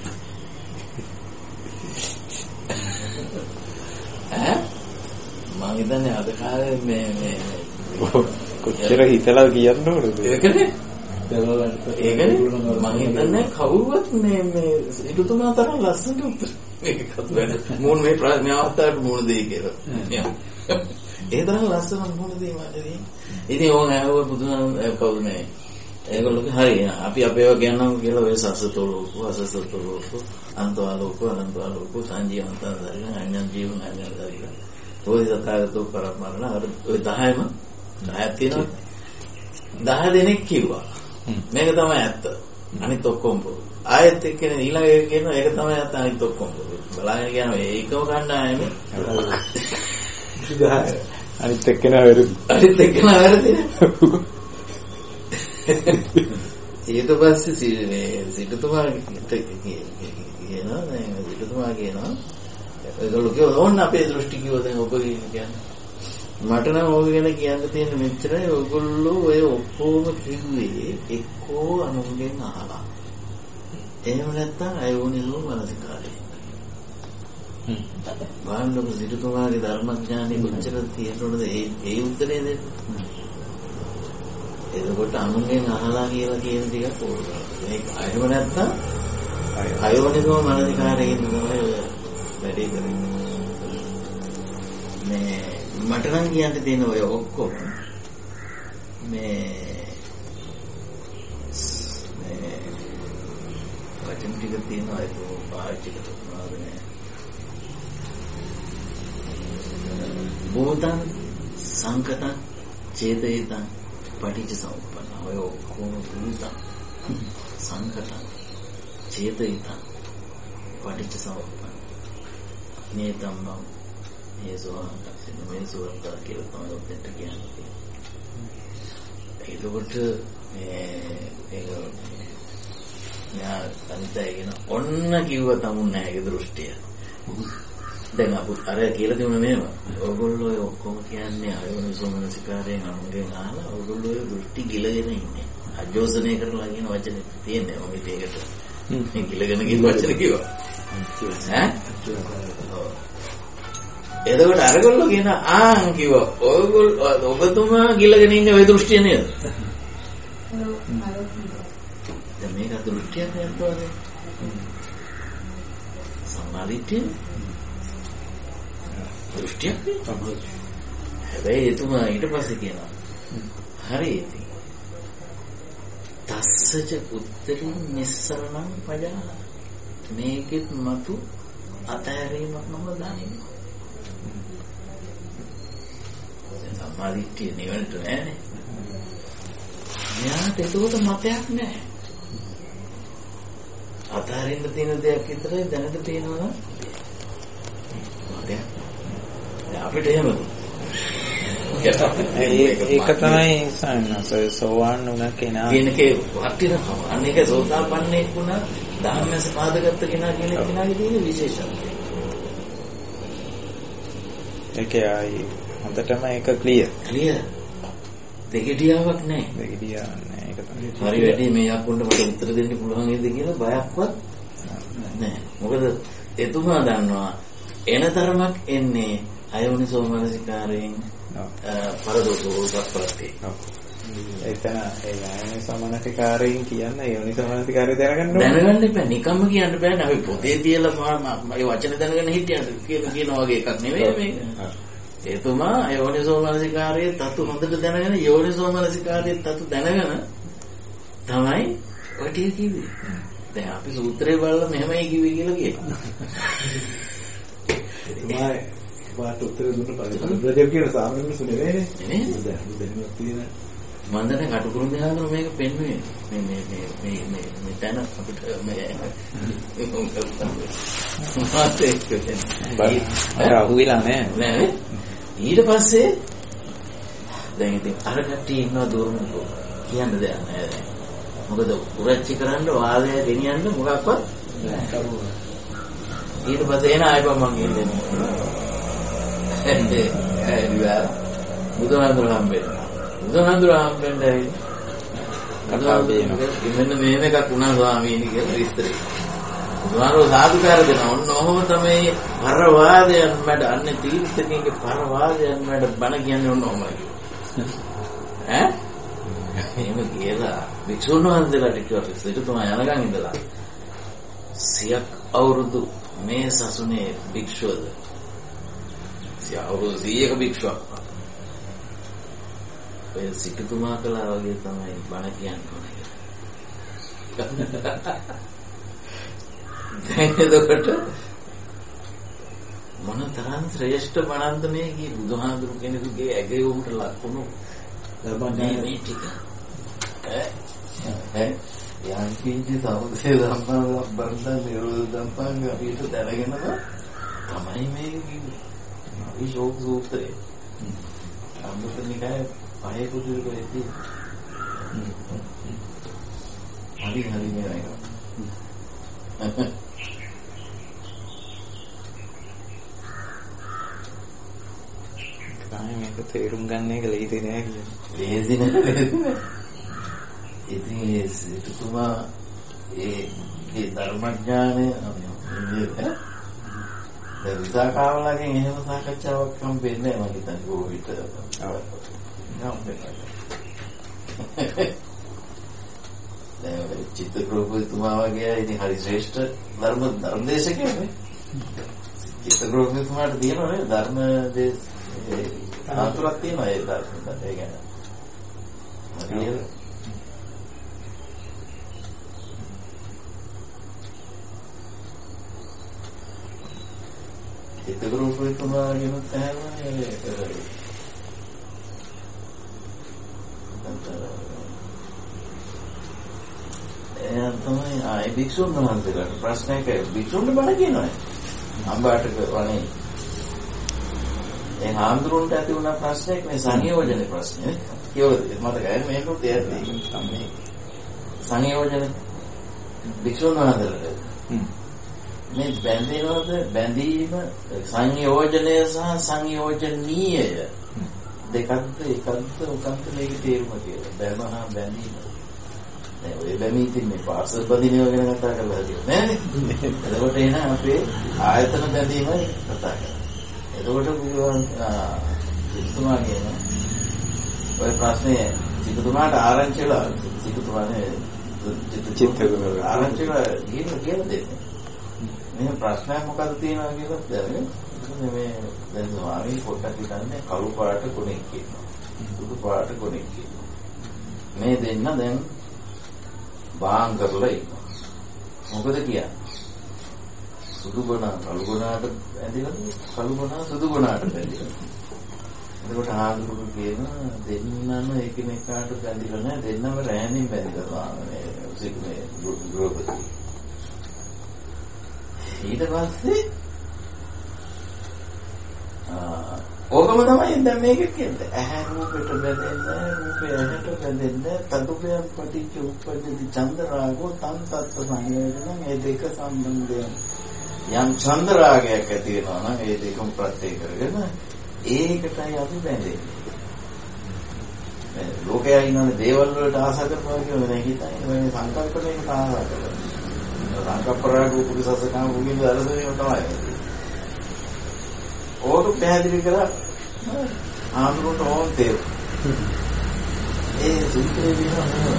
A: මම හිතන්නේ අද කාලේ මේ
B: කොච්චර හිතලා කියන්න ඕනද
A: ඒකනේ මම හිතන්නේ කවුරුවත් මේ සිටුතුමා තරම් ලස්සනට උත්තර මේකත් වැඩ මොන මේ ප්‍රශ්නේ අවස්ථාවට මොන දෙයි කියලා ඒ තරම් ලස්සන මොන දෙයි මාදේ ඉතින් ඕන ආව බුදුන් කවුද මේ ඒගොල්ලෝ හරි අපි අපේව කියනවා කියලා ඔය සසතෝලෝක අසසතෝලෝක අන්තවාලෝක අනන්තවාලෝක සංජීවන්තය දරින අඤ්ඤං ජීවං අඤ්ඤං දරින ඔය සතරතෝ පරමරණ අර ඔය 10ක් තියෙනවා 10 දෙනෙක් කිව්වා මේක තමයි ඇත්ත අනිත් ඔක්කොම ආයෙත් එක්කනේ ඊළඟ එක කියනවා ඒක තමයි ඇත්ත අනිත් ඔක්කොම බලාගෙන කියනවා ඒකම ගන්න ආයෙම
B: අනිත් එක්කෙනා වැරදි
A: ඊට පස්සේ සිටුතුමා කියනවා ඒගොල්ලෝ කියනවා ඕන්න අපේ දෘෂ්ටි කිව්ව දැන් ඔබ කියන්නේ මට නම් ඕක ගැන කියන්න තියෙන මෙච්චරයි ඔයගොල්ලෝ ඔය ඔක්කොම කිව්වේ එක්කෝ අනුන්ගෙන් අහලා එහෙම නැත්නම් අයෝනිසෝ මනසිකාරය බාන්නක සිටුතුමාගේ ධර්මඥානෙ කොච්චර තියෙනවද ඒ උත්තරේ දෙන්න එතකොට අනුන්ගෙන් අහලා කියලා කියන ටික ඕනේ මේක අයව නැත්නම් අයෝනිසෝ මනසිකාරයෙන් තමයි වැඩි කරන්නේ මේ මට නම් කියන්න තියෙන ඔය ඔක්කොම මේ වචන ටික තියෙනවා ඒක පාවිච්චි කරනවා නේ බෝධං සංකතං චේතයතං පටිච්ච සමුප්පන්න ඔය ඔක්කොම බෝධං සංකතං චේතයතං පටිච්ච සමුප්පන්න මේ තමයි මේ සෝවාන් කියලා තමයි ඔතෙන්ට කියන්නේ. ඒකට ඒක යා අනිතයගෙන ඔන්න කිව්ව තමුන් නැහැ ඒ දෘෂ්ටිය. දැන් අපු අර කියලා දුන්න මේව. ඔයගොල්ලෝ ඔක්කොම කියන්නේ අයෝනිසෝමනසිකාරයෙන් අනුගෙන් අහලා ඔයගොල්ලෝ ඒ දෘෂ්ටි ගිලගෙන ඉන්නේ. අජෝසනය කරලා කියන වචනේ තියෙන්නේ මම ඒකට. මේ ගිලගෙන කියන වචනේ කිව්වා. ඈ? එතකොට අරගොල්ලෝ කියන කිව්වා ඔබතුමා ගිලගෙන ඉන්නේ ওই දෘෂ්ටිය නේද? දැන් මේක දෘෂ්ටියක් නේද? සම්මාදිටිය දෘෂ්ටියක් නේ. හැබැයි එතුමා ඊට පස්සේ කියනවා හරි ඉතින් තස්සච උත්තරින් නිස්සරණං පජාන මේකෙත් මතු අතහැරීමක් මම දන්නේ. සම්මාදිට්ඨිය නිවනට නෑනේ. මෙයාට ඒකට මතයක් නෑ. අතහරින්න තියෙන දෙයක් විතරයි දැනට තියෙනවා මතයක්. අපිට එහෙමද?
B: ඒක තමයි සන්නස සෝවාන් වුණ කෙනා
A: කෙනකේ වටිනකම. අනේක සෝතාපන්නෙක් වුණා ධම්මස පාදගත්ත කෙනා කියන කෙනාගේ තියෙන විශේෂත්වය.
B: ඒකයි හොඳටම ඒක ක්ලියර්.
A: දෙගිඩියාවක් නැහැ.
B: දෙගිඩියාවක් නැහැ. ඒක තමයි.
A: හරි වැඩි මේ යක්කුන්ට මට උත්තර දෙන්න පුළුවන් නේද කියලා බයක්වත් නැහැ. මොකද එතුමා දන්නවා එන තරමක් එන්නේ අයෝනිසෝ මනසිකාරයෙන් පරදෝෂෝ සත්‍යප්‍රත්‍ය.
B: එතන ඒ අයෝනිසෝ මනසිකාරයෙන් කියන්නේ අයෝනිසෝ මනසිකාරය දැනගන්න ඕනේ.
A: දැනගන්න එපා. නිකම්ම කියන්න බෑනේ. අපි පොතේ තියලා මේ වචන දැනගෙන හිටියද කියලා කියන වගේ එකක් නෙවෙයි මේක. එතුමා යෝනිසෝ මනසිකාරයේ තතු හොඳට දැනගෙන යෝනිසෝ මනසිකාරයේ තතු දැනගෙන තමයි ඔටිය කිව්වේ. දැන් අපි සූත්‍රේ බලලා මෙහෙමයි කිව්වේ කියලා කියනවා.
C: වාට උත්තර දුන්න පරිදි කියන සාමාන්‍ය සුනේ නේ. දැන් තියෙන
A: මම දැන් කටුකුරුන් දෙනවා මේක පෙන්වන්නේ. මේ තැන අපිට මේ
B: අහුවිලා නෑ.
A: ඊට පස්සේ දැන් ඉතින් අර කට්ටිය ඉන්නවා දూరుම කියන්න දෙයක් නෑ. මොකද පුරච්චි කරන්න වාදය ගෙනියන්න මොකක්වත් නෑ. ඊට පස්සේ එන ආයෙත් මම කියන්නේ. බුදුහාමුදුර හම්බෙන්නේ කතා මෙන්න මේව එකක් වුණා ස්වාමීනි කියලා විස්තරේ. බුදුහාමුදුර සාදුකාර දෙනවා. ඔන්න ඔහොම තමයි පරවාදයන් මැඩ අන්නේ තීර්ථකෙන්ගේ පරවාදයන් මැඩ බණ කියන්නේ ඔන්න ඔහොමයි. ඈ? එහෙම කියලා වික්ෂුන් වහන්සේලාට කිව්වා සිටුතුමා යනකම් ඉඳලා 100ක් අවුරුදු මේ සසුනේ භික්ෂුවද අවුරුදු 100ක භික්ෂුවක් ඔය සිටුතුමා කළා වගේ තමයි බණ කියන්නේ. දැන් එතකොට මොන තරම් ශ්‍රේෂ්ඨ බණක්ද මේ කී බුදුහාඳුරු කෙනෙකුගේ ඇගේ උඹට ලක්ුණු ධර්මඥානී ටික. යම් කිංචි සමුදේ ධම්මං බන්ධ නිරෝධ ධම්මං අපිට දැනගෙනම තමයි මේක කිව්වේ. අපි ශෝක සූත්‍රේ. අමුතනිකයි පහේ කුදුරු වෙද්දී. හරි නේද?
B: තමයි මේක තේරුම් ගන්න එක ලේසි නෑ කියන්නේ.
A: ලේසි නෑ. ඉතින් ඒ සිටුතුමා ඒ ධර්මඥානය දැන් විසාකාවලගෙන් එහෙම සාකච්ඡාවක් හම්බෙන්නේ නැහැ මම හිතන්නේ කොහොවිත දැන් චිත්තග්‍රෝපතුමා වගේ ඉතින් හරි ශ්‍රේෂ්ඨ ධර්මදේශකයෙක් නේ. චිත්තග්‍රෝපතුමාට තියෙනවනේ ධර්ම ආතුරක් තියෙනවා ඒ ධර්ම ඒ ගැන. හරිද? චිත්තග්‍රෝපතුමා කියන තැනනේ තමයි ආයි භික්ෂුන් වහන්සේලාට ප්‍රශ්නයක් භික්ෂුන්ට බණ කියනවා. අම්බාටක වනේ. ඒ හාමුදුරුවන්ට ඇති වුණ ප්‍රශ්නයක් මේ සංයෝජන ප්‍රශ්නේ. කියවලද මතකයි මේකත් තමයි සංයෝජන භික්ෂුන් වහන්සේලාට. මේ බැඳේනවද බැඳීම සංයෝජනය සහ සංයෝජනීය දෙකක්ද එකක්ද උකන්ත මේක තේරුම කියලා. බැඳමහා බැඳීම. දැන් ඔය බැමී ඉතින් මේ පාර්සල් බඳිනව ගැන කතා කරලා තියෙන්නේ නෑනේ. එතකොට එන අපේ ආයතන බැඳීමයි කතා කරන්නේ. එතකොට බුදුන් සිතුමා කියන ඔය ප්‍රශ්නේ සිතුමාට ආරංචිලා සිතුමානේ චිත්තගුණ ආරංචිලා කියන දෙන්නේ. මේ ප්‍රශ්නයක් මොකද්ද තියෙනවා කියලා දැනගෙන මේ දැන් ස්වාමී පොට්ටක් හිතන්නේ කළු පාට කොනෙක් කියනවා. සුදු පාට කොනෙක් කියනවා. මේ දෙන්න දැන් බාහන් කරලා ඉන්නවා. මොකද කියන්නේ? සුදු ගුණ කළු ගුණාට ඇදලා කළු ගුණා සුදු ගුණාට බැඳිලා. එතකොට ආදුරු කියන දෙන්නම එකිනෙකාට බැඳිලා නැහැ. දෙන්නම රැහෙනින් බැඳිලා මේ සිග්නේ ග්‍රෝපති. ඊට පස්සේ ඕකම තමයි දැන් මේක කියන්නේ. ඇහැ රූපයට බැඳෙන්නේ, රූපය ඇහැට බැඳෙන්නේ, තදුපයන් පටිච්ච උප්පජ්ජති චන්දරාගෝ තං තත්ත සංයෝජන මේ දෙක සම්බන්ධයෙන් යම් චන්දරාගයක් ඇති වෙනවා නම් ඒ දෙකම ප්‍රත්‍ය කරගෙන ඒකටයි අපි බැඳෙන්නේ. ලෝකයේ ඉන්න දේවල් වලට ආශා කරනවා කියන එක හිතන්නේ මේ සංකල්පණයකට ආශා කරනවා. සංකප්පරාග උපසසකම් වුණේ දරසනේ තමයි. ඕක පැහැදිලි කරලා ආඳුරට ඕන් තේ. ඒ සූත්‍රයේ වෙනවා.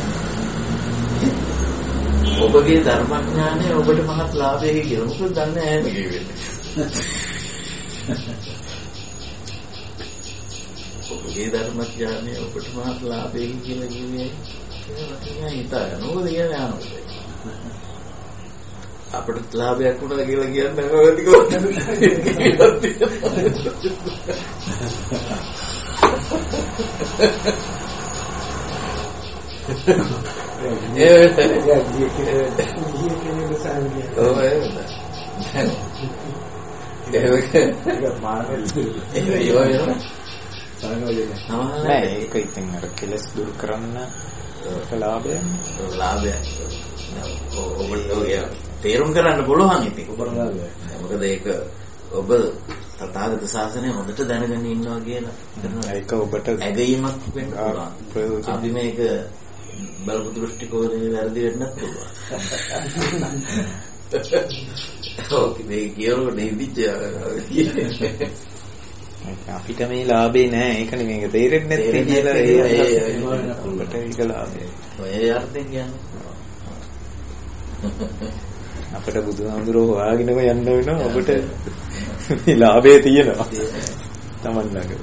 A: ඔබගේ ධර්මඥානය ඔබට මහත් ලාභයක කියලා. මොකද දන්නේ නැහැ මේක වෙන්නේ. ඔබගේ ධර්මඥානය ඔබට මහත් ලාභයෙන් කියලා කිව්වේ ඒක හිතාගන්න. මොකද කියන්නේ ආනෝද? අපිට ලාභයක් වුණා කියලා කියන්නේ මොකද
B: ඒක ඉතින් අර කෙලස් දුරු කරන්න ලාභයක්.
A: ඔබට තේරුම් කරන්න පුළුවන් ඉතින්. මොකද ඒක ඔබ තථාගත ශාසනය හොඳට දැනගෙන ඉන්නවා කියලා.
B: ඒක ඔබට
A: ඇගීමක් වෙන්න පුළුවන්. අපි මේක බලපු දෘෂ්ටි කෝණේ වැරදි වෙන්නත් පුළුවන්. ඕකේ මේ කියනෝ දෙවිච්චා.
B: අපිට මේ ලාභේ නෑ. ඒකනේ මේක තේරෙන්නේ නැත්තේ කියලා ඔබට ඒක ලාභය.
A: ඔය අර්ථයෙන් කියන්නේ.
B: අපිට බුදුහාමුදුරුවෝ හොයාගෙනම යන්න වෙනවා. ඔබට මේ ලාභය තියෙනවා. Taman ළඟ.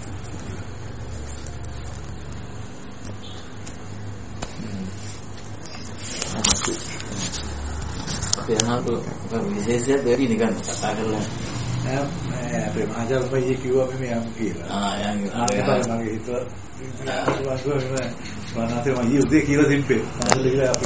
A: අපේ අහකට විශේෂයක් දෙවි නිකන් කතා කරලා
C: අපේ මහජනපතිය කිව්වා මේ යමු කියලා. මගේ හිත මම නැතේ මම ඊයේ උදේ කියලා තිබ්බේ. මම